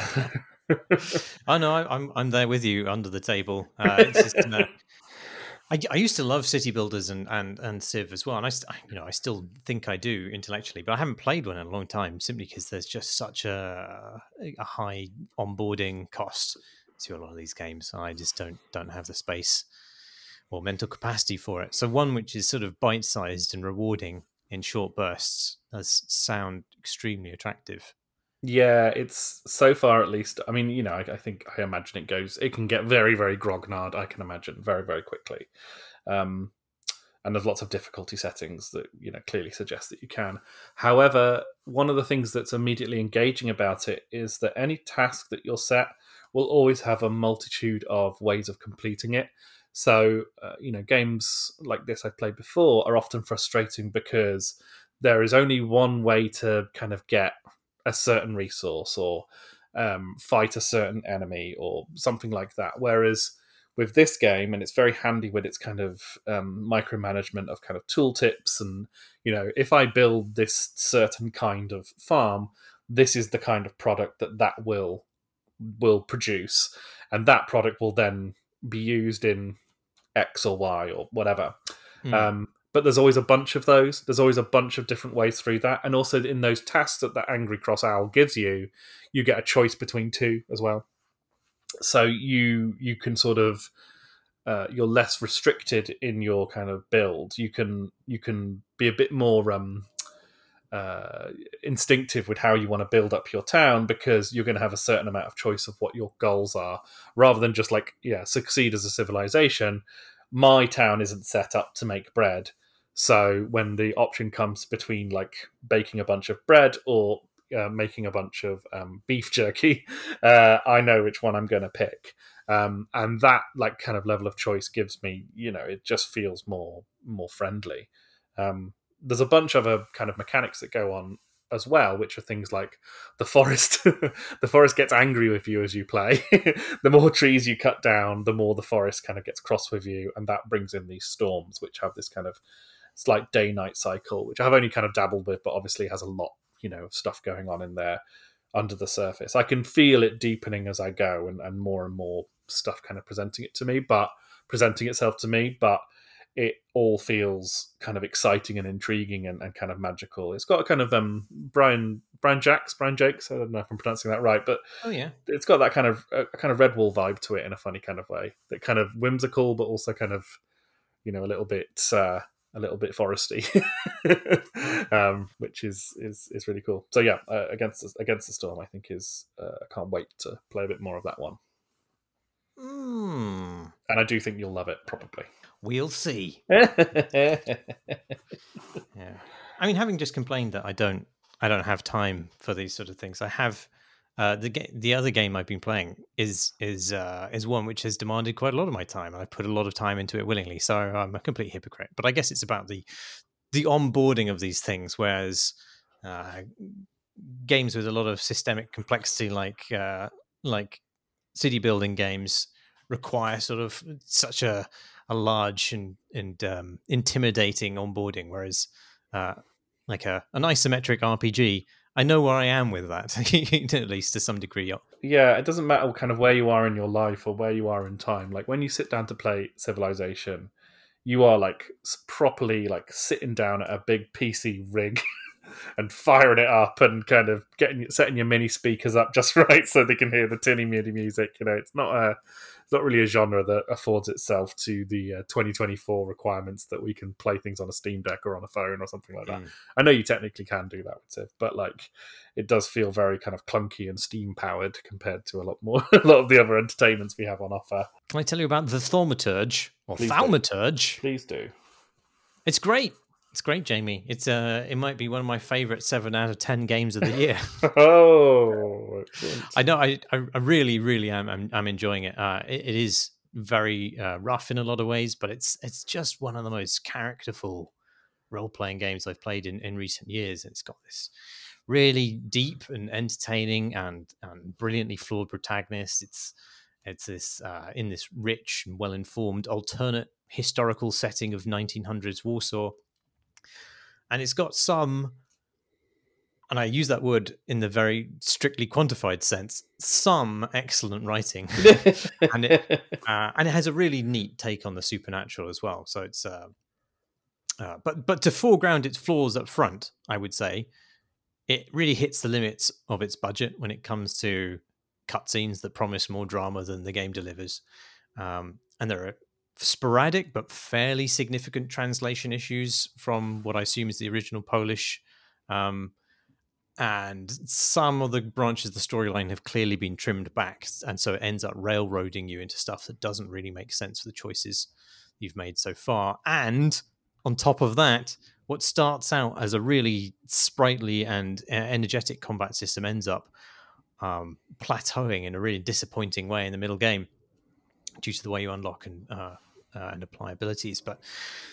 Oh no, I, I'm I'm there with you under the table. Uh, it's just uh, I, I used to love City Builders and, and, and Civ as well, and I, st- you know, I still think I do intellectually, but I haven't played one in a long time simply because there's just such a, a high onboarding cost to a lot of these games. I just don't don't have the space or mental capacity for it. So one which is sort of bite-sized and rewarding in short bursts does sound extremely attractive. Yeah, it's so far at least. I mean, you know, I, I think I imagine it goes. It can get very, very grognard. I can imagine very, very quickly, um, and there's lots of difficulty settings that you know clearly suggest that you can. However, one of the things that's immediately engaging about it is that any task that you're set will always have a multitude of ways of completing it. So, uh, you know, games like this I've played before are often frustrating because there is only one way to kind of get a certain resource or um, fight a certain enemy or something like that. Whereas with this game, and it's very handy with its kind of um, micromanagement of kind of tooltips, and you know, if I build this certain kind of farm, this is the kind of product that that will will produce, and that product will then be used in X or Y or whatever. Mm. Um, but there's always a bunch of those. There's always a bunch of different ways through that. And also in those tasks that that Angry Cross Owl gives you, you get a choice between two as well. So you you can sort of uh, you're less restricted in your kind of build. You can you can be a bit more um, uh, instinctive with how you want to build up your town because you're going to have a certain amount of choice of what your goals are, rather than just like yeah succeed as a civilization. My town isn't set up to make bread, so when the option comes between like baking a bunch of bread or uh, making a bunch of um, beef jerky, uh, I know which one I'm going to pick, um, and that like kind of level of choice gives me, you know, it just feels more more friendly. Um, there's a bunch of other kind of mechanics that go on as well, which are things like the forest. The forest gets angry with you as you play. The more trees you cut down, the more the forest kind of gets cross with you, and that brings in these storms, which have this kind of slight day-night cycle, which I've only kind of dabbled with, but obviously has a lot, you know, of stuff going on in there under the surface. I can feel it deepening as I go, and, and more and more stuff kind of presenting it to me, but presenting itself to me, but it all feels kind of exciting and intriguing and, and kind of magical. It's got a kind of um Brian Brian Jacks Brian Jakes. I don't know if I'm pronouncing that right, but Oh yeah, it's got that kind of a kind of Redwall vibe to it in a funny kind of way. That kind of whimsical, but also kind of you know a little bit uh, a little bit foresty, um, which is is is really cool. So yeah, uh, against the, against the storm, I think is uh, I can't wait to play a bit more of that one. mm. And I do think you'll love it, probably. We'll see. Yeah. Yeah, I mean, having just complained that I don't, I don't have time for these sort of things. I have uh, the ga- the other game I've been playing is is uh, is one which has demanded quite a lot of my time. I put a lot of time into it willingly, so I'm a complete hypocrite. But I guess it's about the the onboarding of these things, whereas uh, games with a lot of systemic complexity, like uh, like city building games, require sort of such a a large and and um, intimidating onboarding, whereas uh, like a an isometric R P G, I know where I am with that at least to some degree. Yeah, it doesn't matter kind of where you are in your life or where you are in time. Like when you sit down to play Civilization, you are like properly like sitting down at a big P C rig and firing it up and kind of getting setting your mini speakers up just right so they can hear the tinny midi music. You know, it's not a it's not really a genre that affords itself to the uh, twenty twenty-four requirements that we can play things on a Steam Deck or on a phone or something like that. Mm. I know you technically can do that with Civ, but like it does feel very kind of clunky and steam powered compared to a lot more a lot of the other entertainments we have on offer. Can I tell you about the Thaumaturge or Please do. Thaumaturge? Please do. It's great. It's great, Jamie. It's uh, it might be one of my favorite seven out of ten games of the year. Oh, excellent. I know. I, I I really, really am. I'm, I'm enjoying it. Uh, it, it is very uh, rough in a lot of ways, but it's it's just one of the most characterful role playing games I've played in, in recent years. It's got this really deep and entertaining and, and brilliantly flawed protagonist. It's it's this uh, in this rich and well informed alternate historical setting of nineteen hundreds Warsaw. And it's got some and I use that word in the very strictly quantified sense, some excellent writing, and it uh, and it has a really neat take on the supernatural as well. So it's, uh, uh, but but to foreground its flaws up front, I would say it really hits the limits of its budget when it comes to cutscenes that promise more drama than the game delivers, um, and there are sporadic but fairly significant translation issues from what I assume is the original Polish. Um, and some of the branches of the storyline have clearly been trimmed back, and so it ends up railroading you into stuff that doesn't really make sense for the choices you've made so far. And on top of that, what starts out as a really sprightly and energetic combat system ends up um, plateauing in a really disappointing way in the middle game due to the way you unlock and uh, uh, and apply abilities. But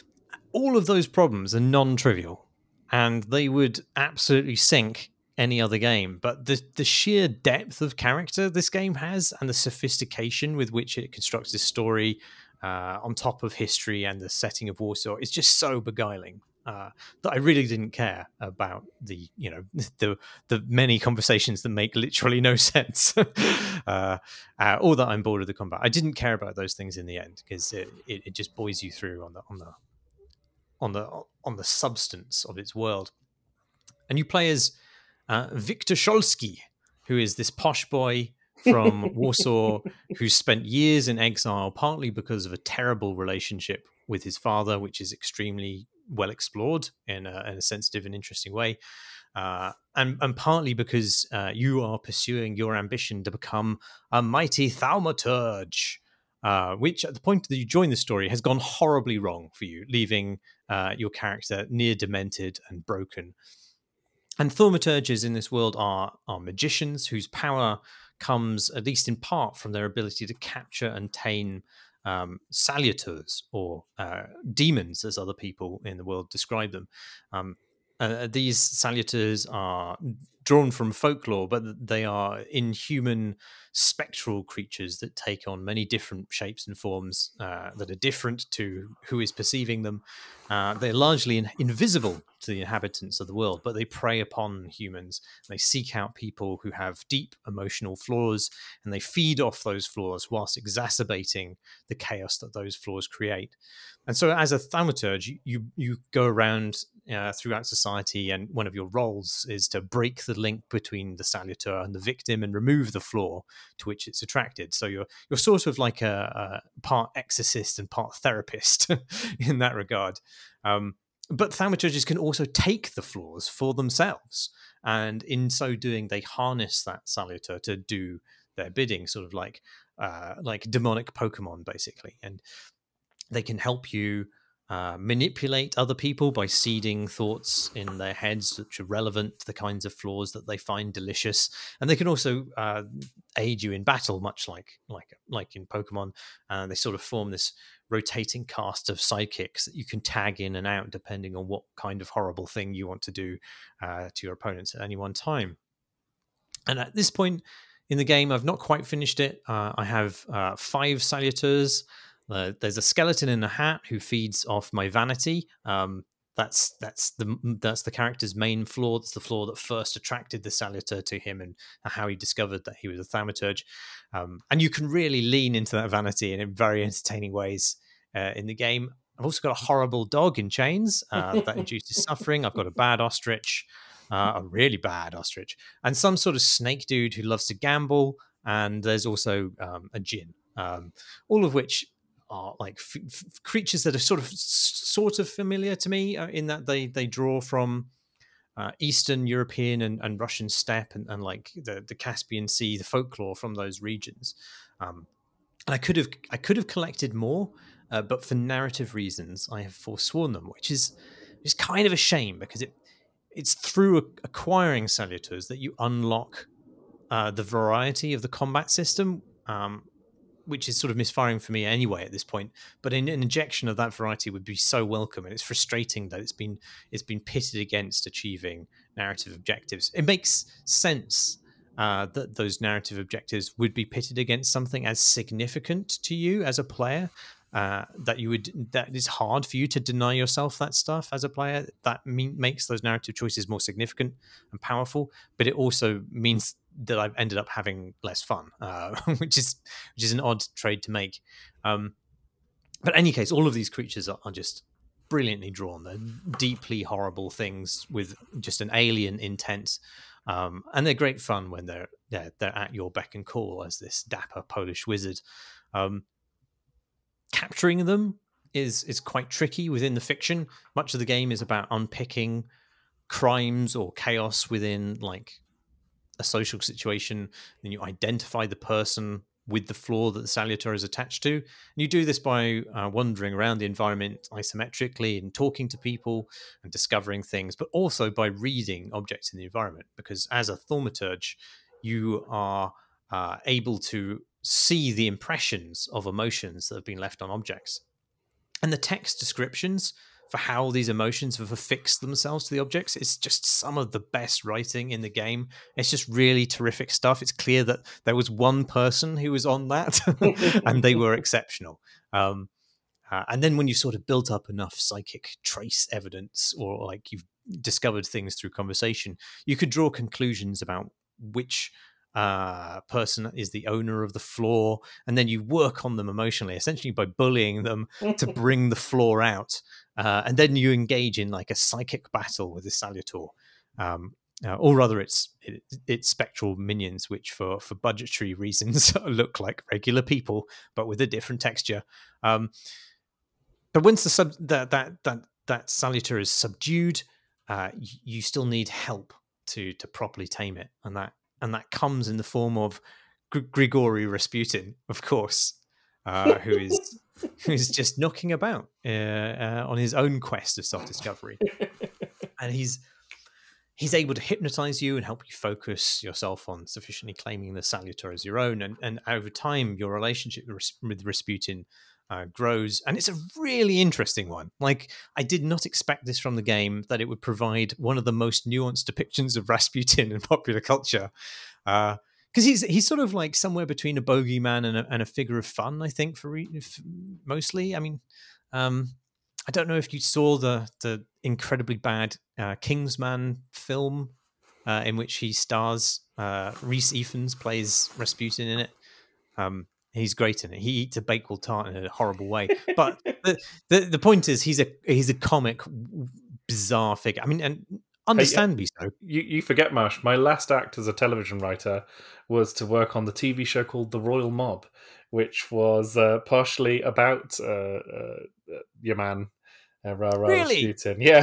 all of those problems are non-trivial, and they would absolutely sink any other game. But the the sheer depth of character this game has, and the sophistication with which it constructs this story, uh, on top of history and the setting of Warsaw, is just so beguiling uh, that I really didn't care about the you know the the many conversations that make literally no sense, uh, uh, or that I'm bored of the combat. I didn't care about those things in the end because it, it, it just buoys you through on the on the on the on the substance of its world. And you play as uh, Victor Scholski, who is this posh boy from Warsaw who's spent years in exile, partly because of a terrible relationship with his father, which is extremely well explored in a, in a sensitive and interesting way, uh, and, and partly because uh, you are pursuing your ambition to become a mighty thaumaturge, uh, which at the point that you join the story has gone horribly wrong for you, leaving uh, your character near demented and broken. And thaumaturges in this world are, are magicians whose power comes, at least in part, from their ability to capture and tame um, saluteurs, or uh, demons, as other people in the world describe them. Um, uh, these saluteurs are drawn from folklore, but they are inhuman, spectral creatures that take on many different shapes and forms uh, that are different to who is perceiving them. Uh, they're largely in- invisible to the inhabitants of the world, but they prey upon humans. They seek out people who have deep emotional flaws, and they feed off those flaws whilst exacerbating the chaos that those flaws create. And so as a thaumaturge, you, you, you go around uh, throughout society, and one of your roles is to break the link between the saluteur and the victim and remove the flaw to which it's attracted. So you're you're sort of like a, a part exorcist and part therapist in that regard. Um, but thaumaturges can also take the flaws for themselves, and in so doing, they harness that saluteur to do their bidding, sort of like uh, like demonic Pokemon, basically. And they can help you uh, manipulate other people by seeding thoughts in their heads which are relevant to the kinds of flaws that they find delicious. And they can also uh, aid you in battle, much like like like in Pokemon. Uh, they sort of form this rotating cast of sidekicks that you can tag in and out depending on what kind of horrible thing you want to do uh, to your opponents at any one time. And at this point in the game, I've not quite finished it. Uh, I have uh, five saluteurs. Uh, there's a skeleton in a hat who feeds off my vanity. Um, that's that's the that's the character's main flaw. That's the flaw that first attracted the saluteur to him, and how he discovered that he was a thaumaturge. Um, and you can really lean into that vanity in very entertaining ways uh, in the game. I've also got a horrible dog in chains uh, that induces suffering. I've got a bad ostrich, uh, a really bad ostrich, and some sort of snake dude who loves to gamble. And there's also um, a djinn, um, all of which are like f- f- creatures that are sort of sort of familiar to me uh, in that they they draw from uh, Eastern European and, and Russian steppe and, and like the, the Caspian Sea, the folklore from those regions. Um, and I could have I could have collected more, uh, but for narrative reasons, I have forsworn them, which is is kind of a shame because it it's through acquiring saluteurs that you unlock uh, the variety of the combat system. Um, which is sort of misfiring for me anyway at this point. But an, an injection of that variety would be so welcome, and it's frustrating that it's been it's been pitted against achieving narrative objectives. It makes sense uh, that those narrative objectives would be pitted against something as significant to you as a player uh, that you would that it's hard for you to deny yourself that stuff as a player. That mean, makes those narrative choices more significant and powerful, but it also means that I've ended up having less fun, uh, which is which is an odd trade to make. Um, but in any case, all of these creatures are, are just brilliantly drawn. They're deeply horrible things with just an alien intent, um, and they're great fun when they're they're, they're at your beck and call as this dapper Polish wizard. Um, capturing them is is quite tricky within the fiction. Much of the game is about unpicking crimes or chaos within like a social situation. Then you identify the person with the flaw that the Salutor is attached to. And you do this by uh, wandering around the environment isometrically and talking to people and discovering things, but also by reading objects in the environment. Because as a thaumaturge, you are uh, able to see the impressions of emotions that have been left on objects. And the text descriptions for how these emotions have affixed themselves to the objects is just some of the best writing in the game. It's just really terrific stuff. It's clear that there was one person who was on that and they were exceptional. Um, uh, and then when you sort of built up enough psychic trace evidence, or like you've discovered things through conversation, you could draw conclusions about which uh, person is the owner of the flaw, and then you work on them emotionally, essentially by bullying them to bring the flaw out. Uh, and then you engage in like a psychic battle with the Salutor, um, uh, or rather, it's it, it's spectral minions, which for for budgetary reasons look like regular people but with a different texture. Um, but once the sub that that that that Salutor is subdued, uh, you, you still need help to to properly tame it, and that and that comes in the form of G- Grigory Rasputin, of course. Uh, who is who is just knocking about uh, uh, on his own quest of self-discovery, and he's he's able to hypnotize you and help you focus yourself on sufficiently claiming the Salutor as your own. And and over time, your relationship with Rasputin uh, grows, and it's a really interesting one. Like, I did not expect this from the game, that it would provide one of the most nuanced depictions of Rasputin in popular culture. Uh, Because he's he's sort of like somewhere between a bogeyman and a, and a figure of fun, I think, for, re- for mostly. I mean, um, I don't know if you saw the the incredibly bad uh, Kingsman film uh, in which he stars. Uh, Rhys Ifans plays Rasputin in it. Um, he's great in it. He eats a Bakewell tart in a horrible way. But the, the the point is, he's a he's a comic, bizarre figure. I mean, and understandably hey, so. You, you forget, Marsh, my last act as a television writer was to work on the T V show called The Royal Mob, which was uh, partially about uh, uh, your man, uh, Rara Really? Rasputin. Yeah.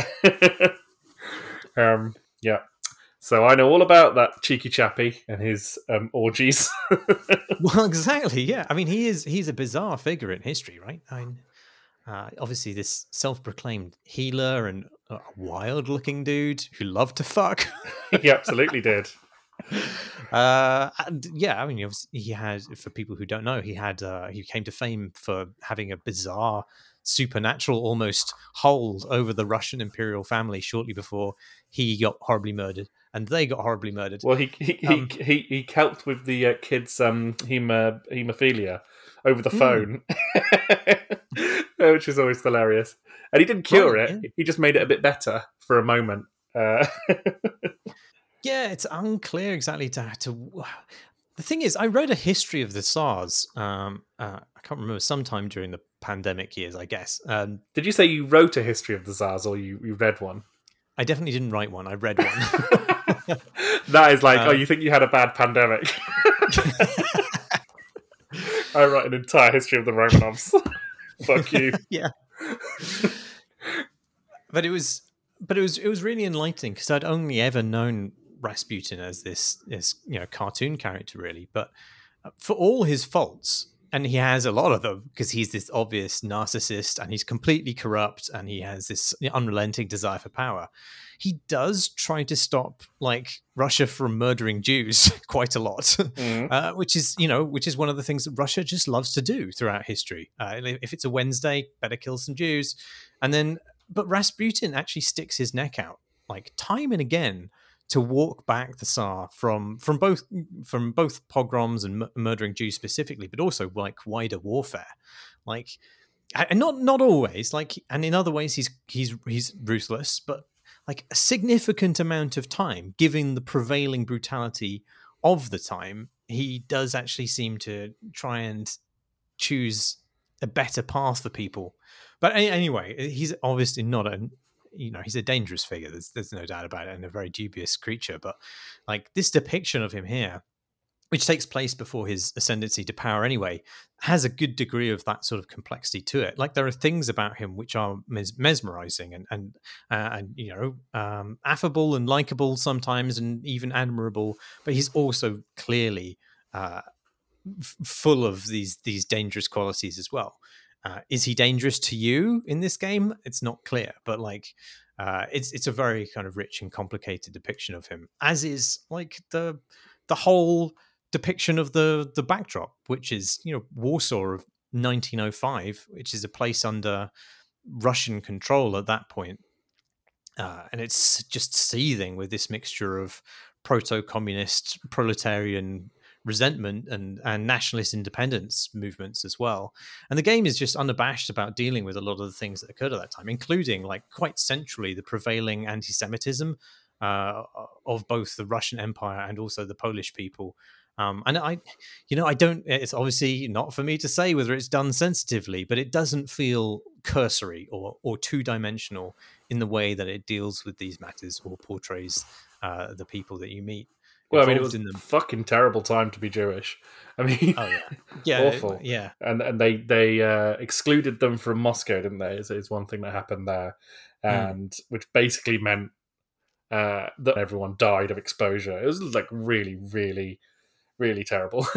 um, yeah. So I know all about that cheeky chappy and his um, orgies. Well, exactly. Yeah. I mean, he is he's a bizarre figure in history, right? I mean, uh, obviously, this self-proclaimed healer and a wild-looking dude who loved to fuck. He absolutely did. Uh, and yeah, I mean, obviously he had, for people who don't know, he had uh, he came to fame for having a bizarre, supernatural, almost hold over the Russian imperial family shortly before he got horribly murdered, and they got horribly murdered. Well, he he um, he, he he helped with the uh, kids' um, hema, hemophilia over the phone, mm. which is always hilarious. And he didn't cure right, it; yeah. He just made it a bit better for a moment. Uh, yeah, it's unclear exactly to, to. The thing is, I read a history of the SARS. Um, uh, I can't remember, sometime during the pandemic years, I guess. Um, Did you say you wrote a history of the SARS, or you, you read one? I definitely didn't write one. I read one. That is like, um, oh, you think you had a bad pandemic? I write an entire history of the Romanovs. Fuck you. Yeah. But it was, but it was, it was really enlightening, because I'd only ever known Rasputin as this, this you know, cartoon character, really. But for all his faults, and he has a lot of them, because he's this obvious narcissist and he's completely corrupt and he has this unrelenting desire for power, he does try to stop like Russia from murdering Jews quite a lot, mm-hmm. uh, which is, you know, which is one of the things that Russia just loves to do throughout history. Uh, if it's a Wednesday, better kill some Jews. And then, but Rasputin actually sticks his neck out like time and again to walk back the Tsar from from both from both pogroms and m- murdering Jews specifically, but also like wider warfare. Like and not not always, like, and in other ways he's he's he's ruthless, but like a significant amount of time, given the prevailing brutality of the time, he does actually seem to try and choose a better path for people. But anyway, he's obviously not a, you know, he's a dangerous figure. There's there's no doubt about it, and a very dubious creature. But like this depiction of him here, which takes place before his ascendancy to power anyway, has a good degree of that sort of complexity to it. Like there are things about him which are mes- mesmerizing and and uh, and you know um, affable and likable sometimes, and even admirable. But he's also clearly uh, f- full of these these dangerous qualities as well. Uh, is he dangerous to you in this game? It's not clear, but like uh, it's it's a very kind of rich and complicated depiction of him, as is like the the whole depiction of the the backdrop, which is, you know, Warsaw of nineteen oh five, which is a place under Russian control at that point. Uh, and it's just seething with this mixture of proto-communist proletarian resentment and and nationalist independence movements as well. And the game is just unabashed about dealing with a lot of the things that occurred at that time, including, like, quite centrally, the prevailing anti-Semitism uh, of both the Russian Empire and also the Polish people. Um, and I, you know, I don't, it's obviously not for me to say whether it's done sensitively, but it doesn't feel cursory or, or two dimensional in the way that it deals with these matters or portrays uh, the people that you meet. Well, I mean, it was in them. fucking terrible time to be Jewish. I mean, oh yeah, yeah, awful. Yeah, and and they they uh, excluded them from Moscow, didn't they? Is, is one thing that happened there, and mm. which basically meant uh, that everyone died of exposure. It was like really, really, really terrible.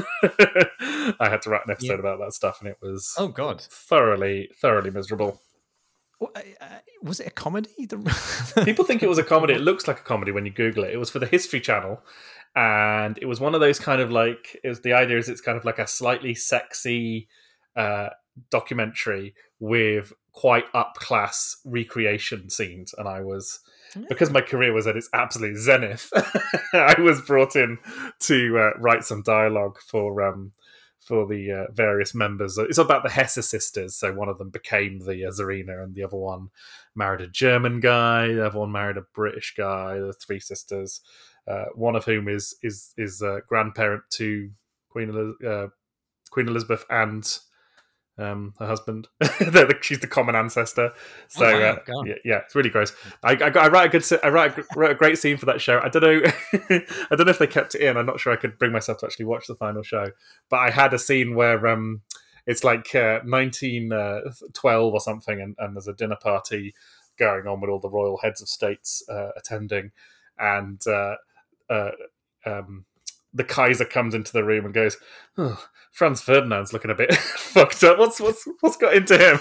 I had to write an episode yeah. about that stuff, and it was oh god, thoroughly, thoroughly miserable. Well, uh, was it a comedy? People think it was a comedy. It looks like a comedy when you Google it. It was for the History Channel, and it was one of those kind of like, it was, the idea is it's kind of like a slightly sexy uh, documentary with quite up-class recreation scenes. And I was, because my career was at its absolute zenith, I was brought in to uh, write some dialogue for um, for the uh, various members. It's about the Hesse sisters. So one of them became the uh, Tsarina, and the other one married a German guy. The other one married a British guy. The three sisters, uh, one of whom is is is uh, grandparent to Queen Eliz- uh, Queen Elizabeth and um, her husband. She's the common ancestor. So oh, wow. uh, yeah, yeah, it's really gross. I, I, I write a good, I write a, wrote a great scene for that show. I don't know, I don't know if they kept it in. I'm not sure I could bring myself to actually watch the final show. But I had a scene where um, it's like uh, nineteen twelve or something, and, and there's a dinner party going on with all the royal heads of states uh, attending, and uh, uh, um, the Kaiser comes into the room and goes, "Oh, Franz Ferdinand's looking a bit fucked up. What's what's what's got into him?"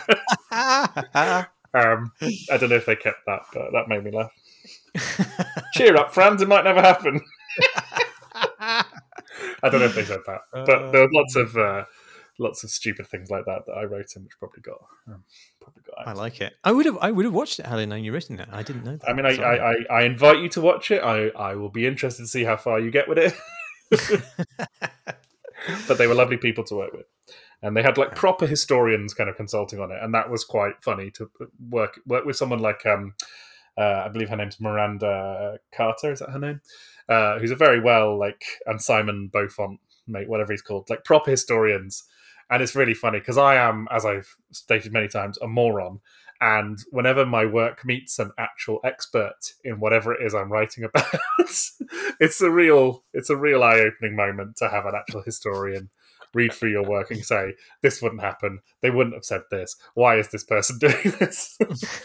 um, I don't know if they kept that, but that made me laugh. Cheer up, Franz! It might never happen. I don't know if they said that, but there were lots of uh, lots of stupid things like that that I wrote in, which probably got um, probably got. I like it. I would have I would have watched it had I known you written it. I didn't know that. I mean, I, I, I, I invite you to watch it. I, I will be interested to see how far you get with it. But they were lovely people to work with, and they had like proper historians kind of consulting on it, and that was quite funny to work work with someone like um uh, I believe her name's Miranda Carter, is that her name? Uh, who's a very well like, and Simon Beaufont, mate, whatever he's called, like proper historians. And it's really funny because I am, as I've stated many times, a moron. And whenever my work meets an actual expert in whatever it is I'm writing about, it's a real, it's a real eye-opening moment to have an actual historian read through your work and say, "This wouldn't happen. They wouldn't have said this. Why is this person doing this?"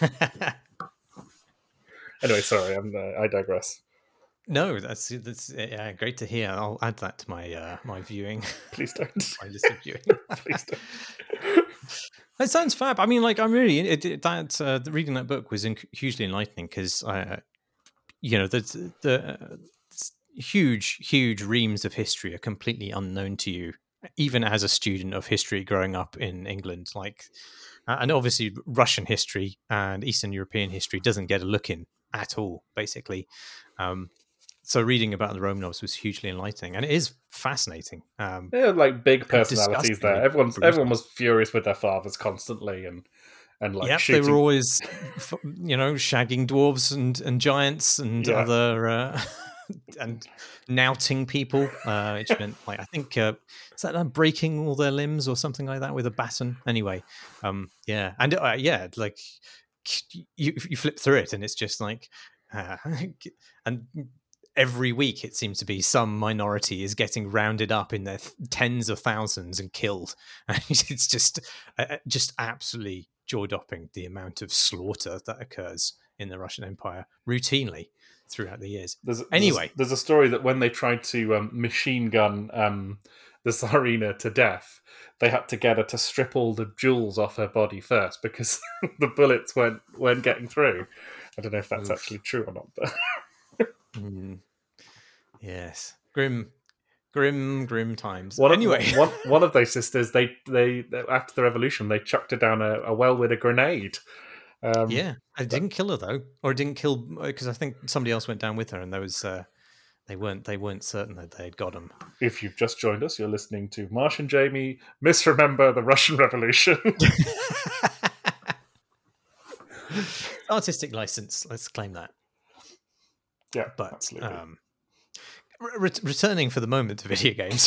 Anyway, sorry, I'm, uh, I digress. No, that's that's uh, great to hear. I'll add that to my uh, my viewing. Please don't. My list of viewing. Please don't. That sounds fab. I mean, like, I'm really it, it, that uh, reading that book was in, hugely enlightening because I, uh, you know, the the uh, huge, huge reams of history are completely unknown to you, even as a student of history growing up in England. Like, uh, and obviously, Russian history and Eastern European history doesn't get a look in at all, basically. Um, so reading about the Romanovs was hugely enlightening, and it is fascinating. Um, They had like big and personalities there. disgustingly Everyone's brutal. everyone was furious with their fathers constantly, and and like Yep, they were shooting. always, f- you know, shagging dwarves and, and giants and Yeah. other uh, and knouting people, uh, which meant like I think uh, is that uh, breaking all their limbs or something like that with a baton. Anyway, um, yeah, and uh, yeah, like you you flip through it and it's just like, uh, and every week it seems to be some minority is getting rounded up in their th- tens of thousands and killed. And it's just uh, just absolutely jaw-dropping the amount of slaughter that occurs in the Russian Empire routinely throughout the years. There's, there's Anyway, a, there's a story that when they tried to um, machine gun um, the Tsarina to death, they had to get her to strip all the jewels off her body first because the bullets weren't weren't getting through. I don't know if that's oof. actually true or not, but Mm, yes, grim, grim, grim times. one, Anyway, one, one of those sisters, they, they after the revolution, they chucked her down a, a well with a grenade. Um, yeah, I didn't kill her though, or didn't kill because I think somebody else went down with her, and there was uh, they weren't they weren't certain that they'd got him. If you've just joined us, you're listening to Marsh and Jamie misremember the Russian Revolution. Artistic license, let's claim that. Yeah, But absolutely. um, re- returning for the moment to video games,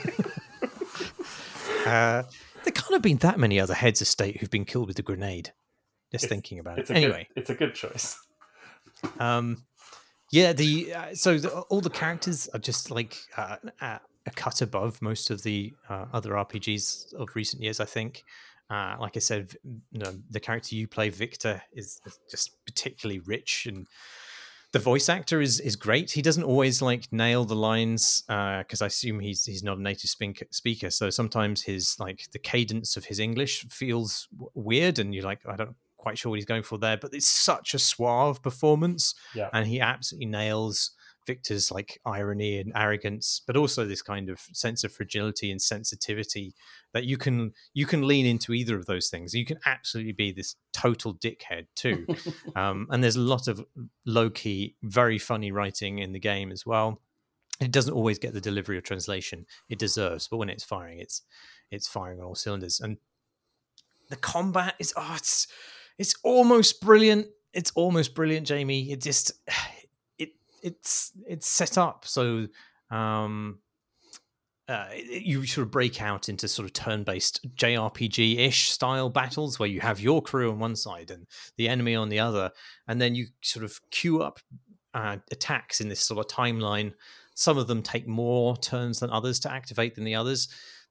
uh, there can't have been that many other heads of state who've been killed with a grenade. Just It's- thinking about it. It's a Anyway, good, it's a good choice. um, yeah, the uh, so the, all the characters are just like uh, a a cut above most of the uh, other R P Gs of recent years, I think. Uh, like I said, v- you know, the character you play, Victor, is, is just particularly rich, and the voice actor is is great. He doesn't always like nail the lines because I assume he's he's not a native speak- speaker, so sometimes his like the cadence of his English feels w- weird, and you're like, I don't quite sure what he's going for there. But it's such a suave performance, Yeah. and he absolutely nails Victor's like irony and arrogance, but also this kind of sense of fragility and sensitivity that you can you can lean into either of those things. You can absolutely be this total dickhead too, um, and there's a lot of low key, very funny writing in the game as well. It doesn't always get the delivery or translation it deserves, but when it's firing, it's it's firing on all cylinders. And the combat is oh, it's it's almost brilliant. It's almost brilliant, Jamie. It just it it's it's set up so um uh, you sort of break out into sort of turn-based J R P G-ish style battles where you have your crew on one side and the enemy on the other, and then you sort of queue up uh, attacks in this sort of timeline. Some of them take more turns than others to activate than the others,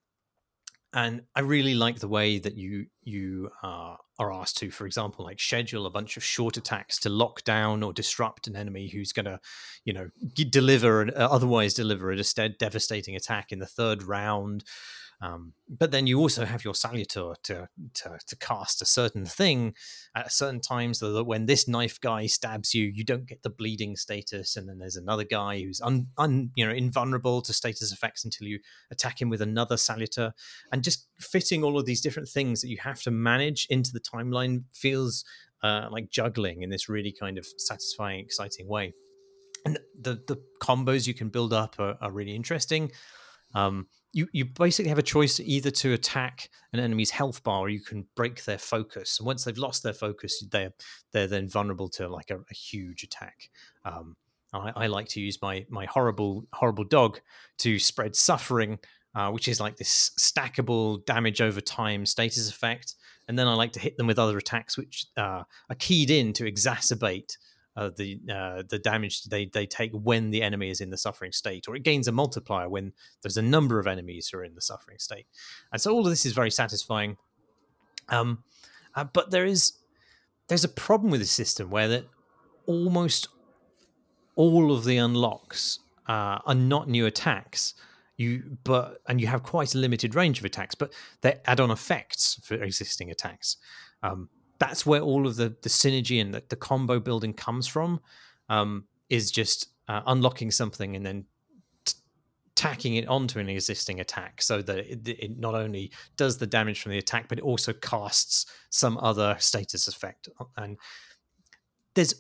and I really like the way that you you uh, are asked to, for example, like schedule a bunch of short attacks to lock down or disrupt an enemy who's going to, you know, g- deliver an, uh, otherwise deliver a de- devastating attack in the third round. Um, but then you also have your salutor to, to to cast a certain thing at certain times, so that when this knife guy stabs you, you don't get the bleeding status, and then there's another guy who's un, un you know invulnerable to status effects until you attack him with another salutor, and just fitting all of these different things that you have to manage into the timeline feels uh, like juggling in this really kind of satisfying, exciting way. And the the combos you can build up are, are really interesting. Um, you you basically have a choice either to attack an enemy's health bar, or you can break their focus. And once they've lost their focus, they're they're then vulnerable to like a, a huge attack. Um, I, I like to use my my horrible horrible dog to spread suffering, uh, which is like this stackable damage over time status effect. And then I like to hit them with other attacks, which uh, are keyed in to exacerbate uh, the uh, the damage they they take when the enemy is in the suffering state, or it gains a multiplier when there's a number of enemies who are in the suffering state. And so all of this is very satisfying. Um, uh, but there is there's a problem with the system where that almost all of the unlocks uh, are not new attacks. You but and you have quite a limited range of attacks, but they add on effects for existing attacks. Um, that's where all of the the synergy and the, the combo building comes from. Um, is just uh, unlocking something and then t- tacking it onto an existing attack, so that it, it not only does the damage from the attack, but it also casts some other status effect. And there's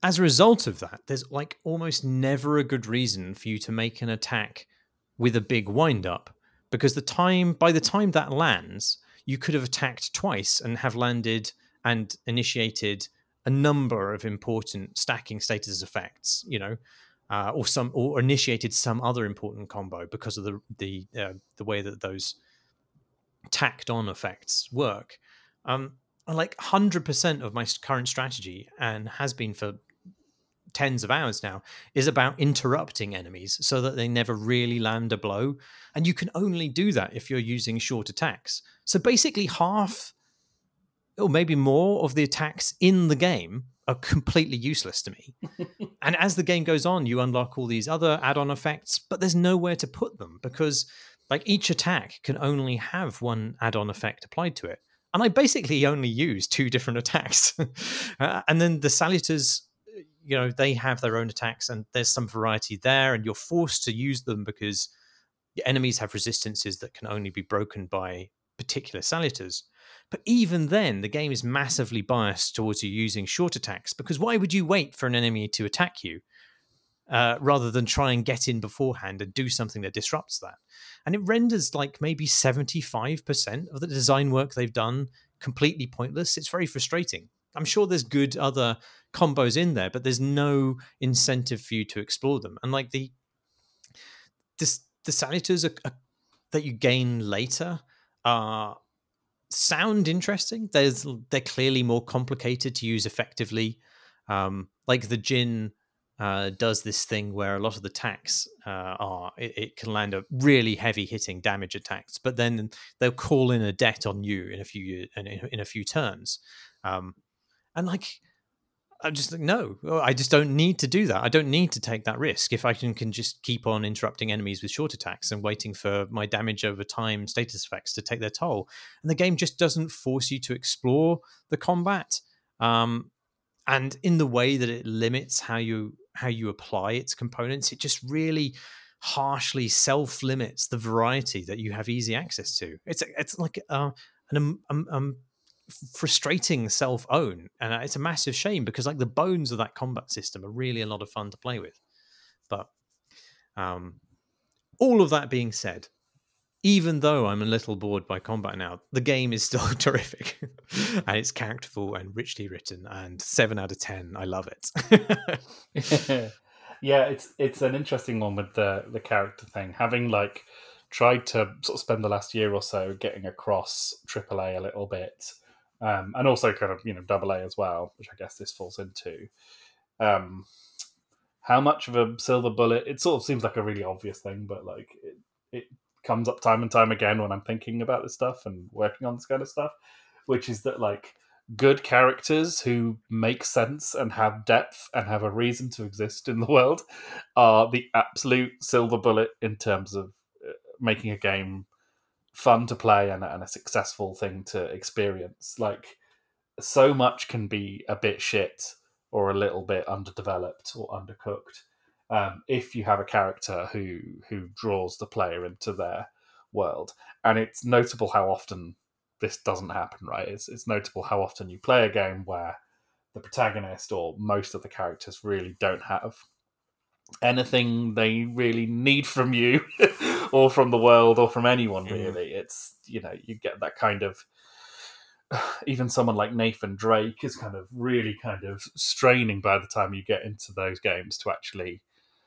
as a result of that, there's like almost never a good reason for you to make an attack with a big wind up, because the time by the time that lands, you could have attacked twice and have landed and initiated a number of important stacking status effects, you know, uh, or some or initiated some other important combo because of the the uh, the way that those tacked on effects work. Um, like one hundred percent of my current strategy, and has been for tens of hours now, is about interrupting enemies so that they never really land a blow. And you can only do that if you're using short attacks. So basically half or maybe more of the attacks in the game are completely useless to me. And as the game goes on, you unlock all these other add-on effects, but there's nowhere to put them because like each attack can only have one add-on effect applied to it. And I basically only use two different attacks. uh, and then the salutors, you know, they have their own attacks and there's some variety there, and you're forced to use them because the enemies have resistances that can only be broken by particular salutors. But even then, the game is massively biased towards you using short attacks, because why would you wait for an enemy to attack you uh, rather than try and get in beforehand and do something that disrupts that? And it renders like maybe seventy-five percent of the design work they've done completely pointless. It's very frustrating. I'm sure there's good other combos in there, but there's no incentive for you to explore them. And like the this, the salutors are, are, that you gain later are sound interesting. There's they're clearly more complicated to use effectively. Um, like the Jin uh, does this thing where a lot of the attacks uh, are it, it can land a really heavy hitting damage attacks, but then they'll call in a debt on you in a few in, in a few turns. Um, and like I just think, no, I just don't need to do that. I don't need to take that risk if I can, can just keep on interrupting enemies with short attacks and waiting for my damage over time status effects to take their toll. And the game just doesn't force you to explore the combat. Um, and in the way that it limits how you how you apply its components, it just really harshly self-limits the variety that you have easy access to. It's it's like uh, an um, um, um frustrating self-own, and it's a massive shame because like the bones of that combat system are really a lot of fun to play with. But um all of that being said, even though I'm a little bored by combat now, the game is still terrific. And it's characterful and richly written, and seven out of ten. I love it. Yeah, it's it's an interesting one with the the character thing. Having like tried to sort of spend the last year or so getting across triple A a little bit. Um, and also kind of, you know, double A as well, which I guess this falls into. Um, how much of a silver bullet? It sort of seems like a really obvious thing, but like it, it comes up time and time again when I'm thinking about this stuff and working on this kind of stuff, which is that like good characters who make sense and have depth and have a reason to exist in the world are the absolute silver bullet in terms of making a game fun to play and, and a successful thing to experience. Like, so much can be a bit shit or a little bit underdeveloped or undercooked um, if you have a character who who draws the player into their world. And it's notable how often this doesn't happen, right? It's, it's notable how often you play a game where the protagonist or most of the characters really don't have anything they really need from you or from the world or from anyone really. Mm. It's, you know, you get that kind of, even someone like Nathan Drake is kind of really kind of straining by the time you get into those games to actually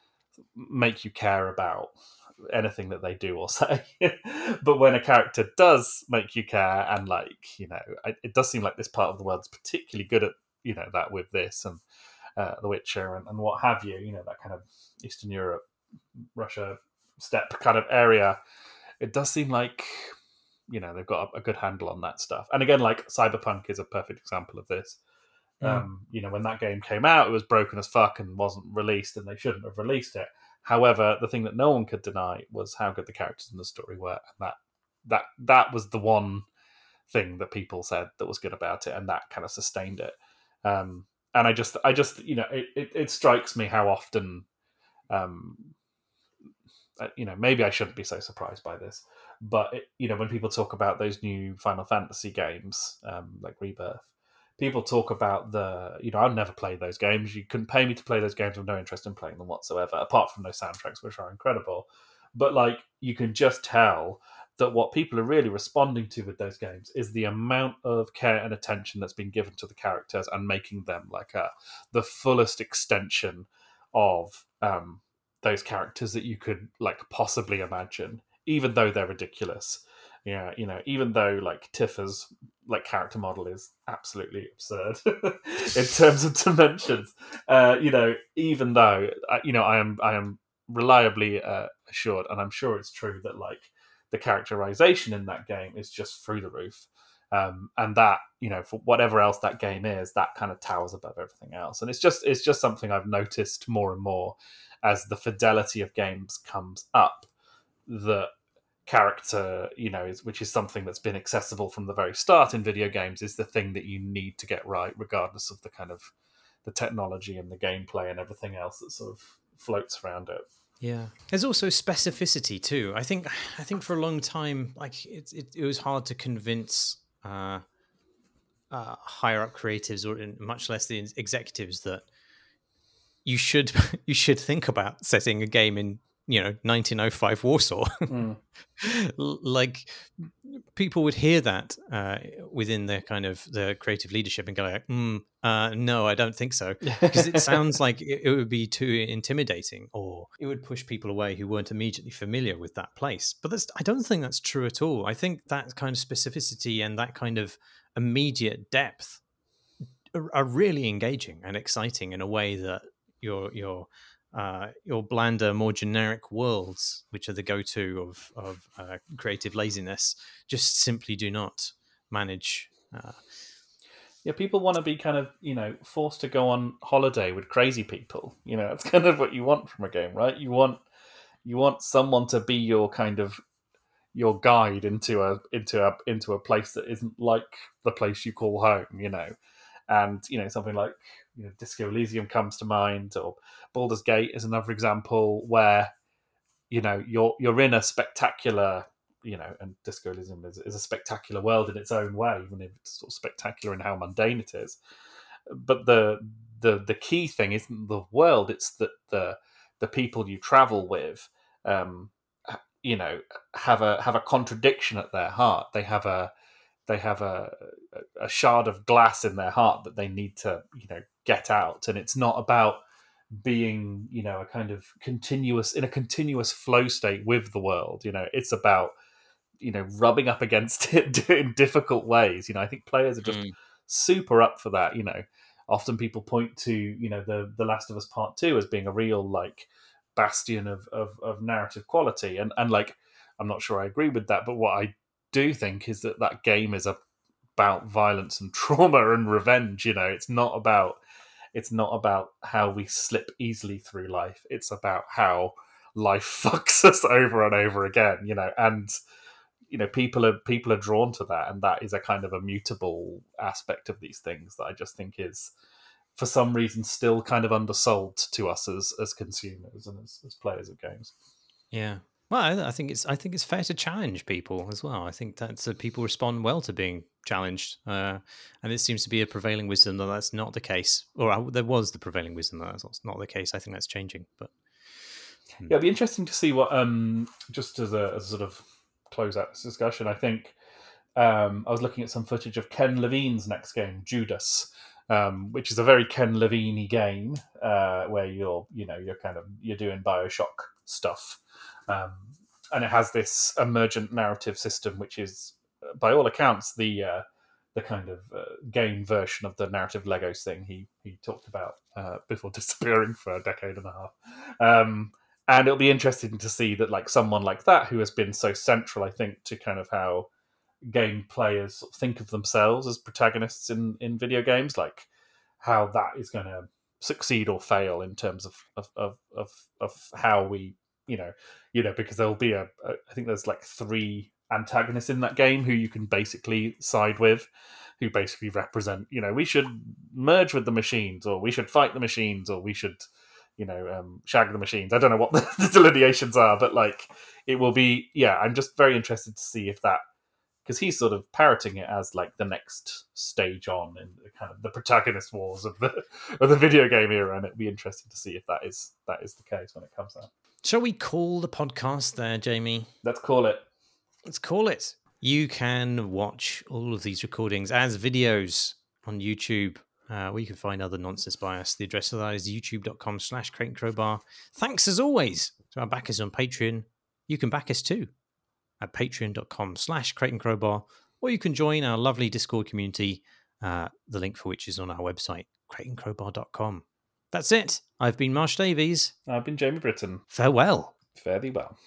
make you care about anything that they do or say. But when a character does make you care, and like, you know, it does seem like this part of the world is particularly good at, you know, that with this and Uh, The Witcher and, and what have you, you know, that kind of Eastern Europe, Russia steppe kind of area. It does seem like, you know, they've got a, a good handle on that stuff. And again, like Cyberpunk is a perfect example of this. Mm. Um, you know, when that game came out, it was broken as fuck and wasn't released, and they shouldn't have released it. However, the thing that no one could deny was how good the characters in the story were, and that that that was the one thing that people said that was good about it, and that kind of sustained it. Um, And I just, I just, you know, it, it, it strikes me how often, um, you know, maybe I shouldn't be so surprised by this, but it, you know, when people talk about those new Final Fantasy games, um, like Rebirth, people talk about the, you know, I've never played those games. You couldn't pay me to play those games. I've no interest in playing them whatsoever, apart from those soundtracks, which are incredible. But like, you can just tell that what people are really responding to with those games is the amount of care and attention that's been given to the characters and making them like a the fullest extension of um, those characters that you could like possibly imagine, even though they're ridiculous. Yeah, you know, even though like Tifa's like character model is absolutely absurd in terms of dimensions, uh, you know, even though uh, you know, I am I am reliably uh, assured, and I'm sure it's true that like the characterization in that game is just through the roof. Um, and that, you know, for whatever else that game is, that kind of towers above everything else. And it's just it's just something I've noticed more and more as the fidelity of games comes up. That character, you know, is, which is something that's been accessible from the very start in video games, is the thing that you need to get right, regardless of the kind of the technology and the gameplay and everything else that sort of floats around it. Yeah, there's also specificity too. I think I think for a long time, like it, it, it was hard to convince uh, uh, higher up creatives, or much less the executives, that you should you should think about setting a game in, you know, nineteen oh five Warsaw. Mm. Like, people would hear that uh, within the kind of the creative leadership and go like, mm, uh, no, I don't think so, because it sounds like it, it would be too intimidating, or it would push people away who weren't immediately familiar with that place. But that's, I don't think that's true at all. I think that kind of specificity and that kind of immediate depth are, are really engaging and exciting in a way that your your Uh, your blander, more generic worlds, which are the go-to of of uh, creative laziness, just simply do not manage. Uh, yeah, people want to be kind of, you know, forced to go on holiday with crazy people. You know, that's kind of what you want from a game, right? You want you want someone to be your kind of your guide into a into a into a place that isn't like the place you call home. You know, and you know, something like, you know, Disco Elysium comes to mind, or Baldur's Gate is another example where, you know, you're you're in a spectacular, you know, and Disco Elysium is, is a spectacular world in its own way, even if it's sort of spectacular in how mundane it is. But the the the key thing isn't the world; it's that the the people you travel with, um, you know, have a have a contradiction at their heart. They have a they have a a shard of glass in their heart that they need to, you know, get out, and it's not about being, you know, a kind of continuous in a continuous flow state with the world. You know, it's about, you know, rubbing up against it in difficult ways. You know, I think players are just mm. super up for that. You know, often people point to, you know, the the Last of Us Part Two as being a real like bastion of of, of narrative quality, and and like, I'm not sure I agree with that, but what I do think is that that game is about violence and trauma and revenge. You know, it's not about it's not about how we slip easily through life. It's about how life fucks us over and over again. You know, and you know, people are people are drawn to that, and that is a kind of a mutable aspect of these things that I just think is, for some reason, still kind of undersold to us as as consumers and as, as players of games. Yeah. Well, I think it's I think it's fair to challenge people as well. I think that uh, people respond well to being challenged, uh, and it seems to be a prevailing wisdom that that's not the case, or uh, there was the prevailing wisdom that that's not the case. I think that's changing, but yeah, it'd be interesting to see what. Um, just as a, as a sort of close out this discussion, I think um, I was looking at some footage of Ken Levine's next game, Judas, um, which is a very Ken Levine-y game uh, where you're, you know, you're kind of you're doing Bioshock stuff. Um, and it has this emergent narrative system, which is, by all accounts, the uh, the kind of uh, game version of the narrative Legos thing he he talked about uh, before disappearing for a decade and a half. Um, and it'll be interesting to see that, like, someone like that, who has been so central, I think, to kind of how game players think of themselves as protagonists in, in video games, like how that is going to succeed or fail in terms of of of of, of how we. You know, you know, because there'll be a, a, I think there's like three antagonists in that game who you can basically side with, who basically represent, you know, we should merge with the machines, or we should fight the machines, or we should, you know, um, shag the machines. I don't know what the delineations are, but like, it will be, yeah, I'm just very interested to see if that because he's sort of parroting it as like the next stage on in the kind of the protagonist wars of the of the video game era, and it'd be interesting to see if that is that is the case when it comes out. Shall we call the podcast there, Jamie? Let's call it. Let's call it. You can watch all of these recordings as videos on YouTube, uh, where you can find other nonsense by us. The address of that is youtube.com slash Crate and Crowbar. Thanks as always to our backers on Patreon. You can back us too at patreon.com slash Crate and Crowbar, or you can join our lovely Discord community, uh, the link for which is on our website, crate and crowbar dot com. That's it. I've been Marsh Davies. I've been Jamie Britton. Farewell. Fairly well.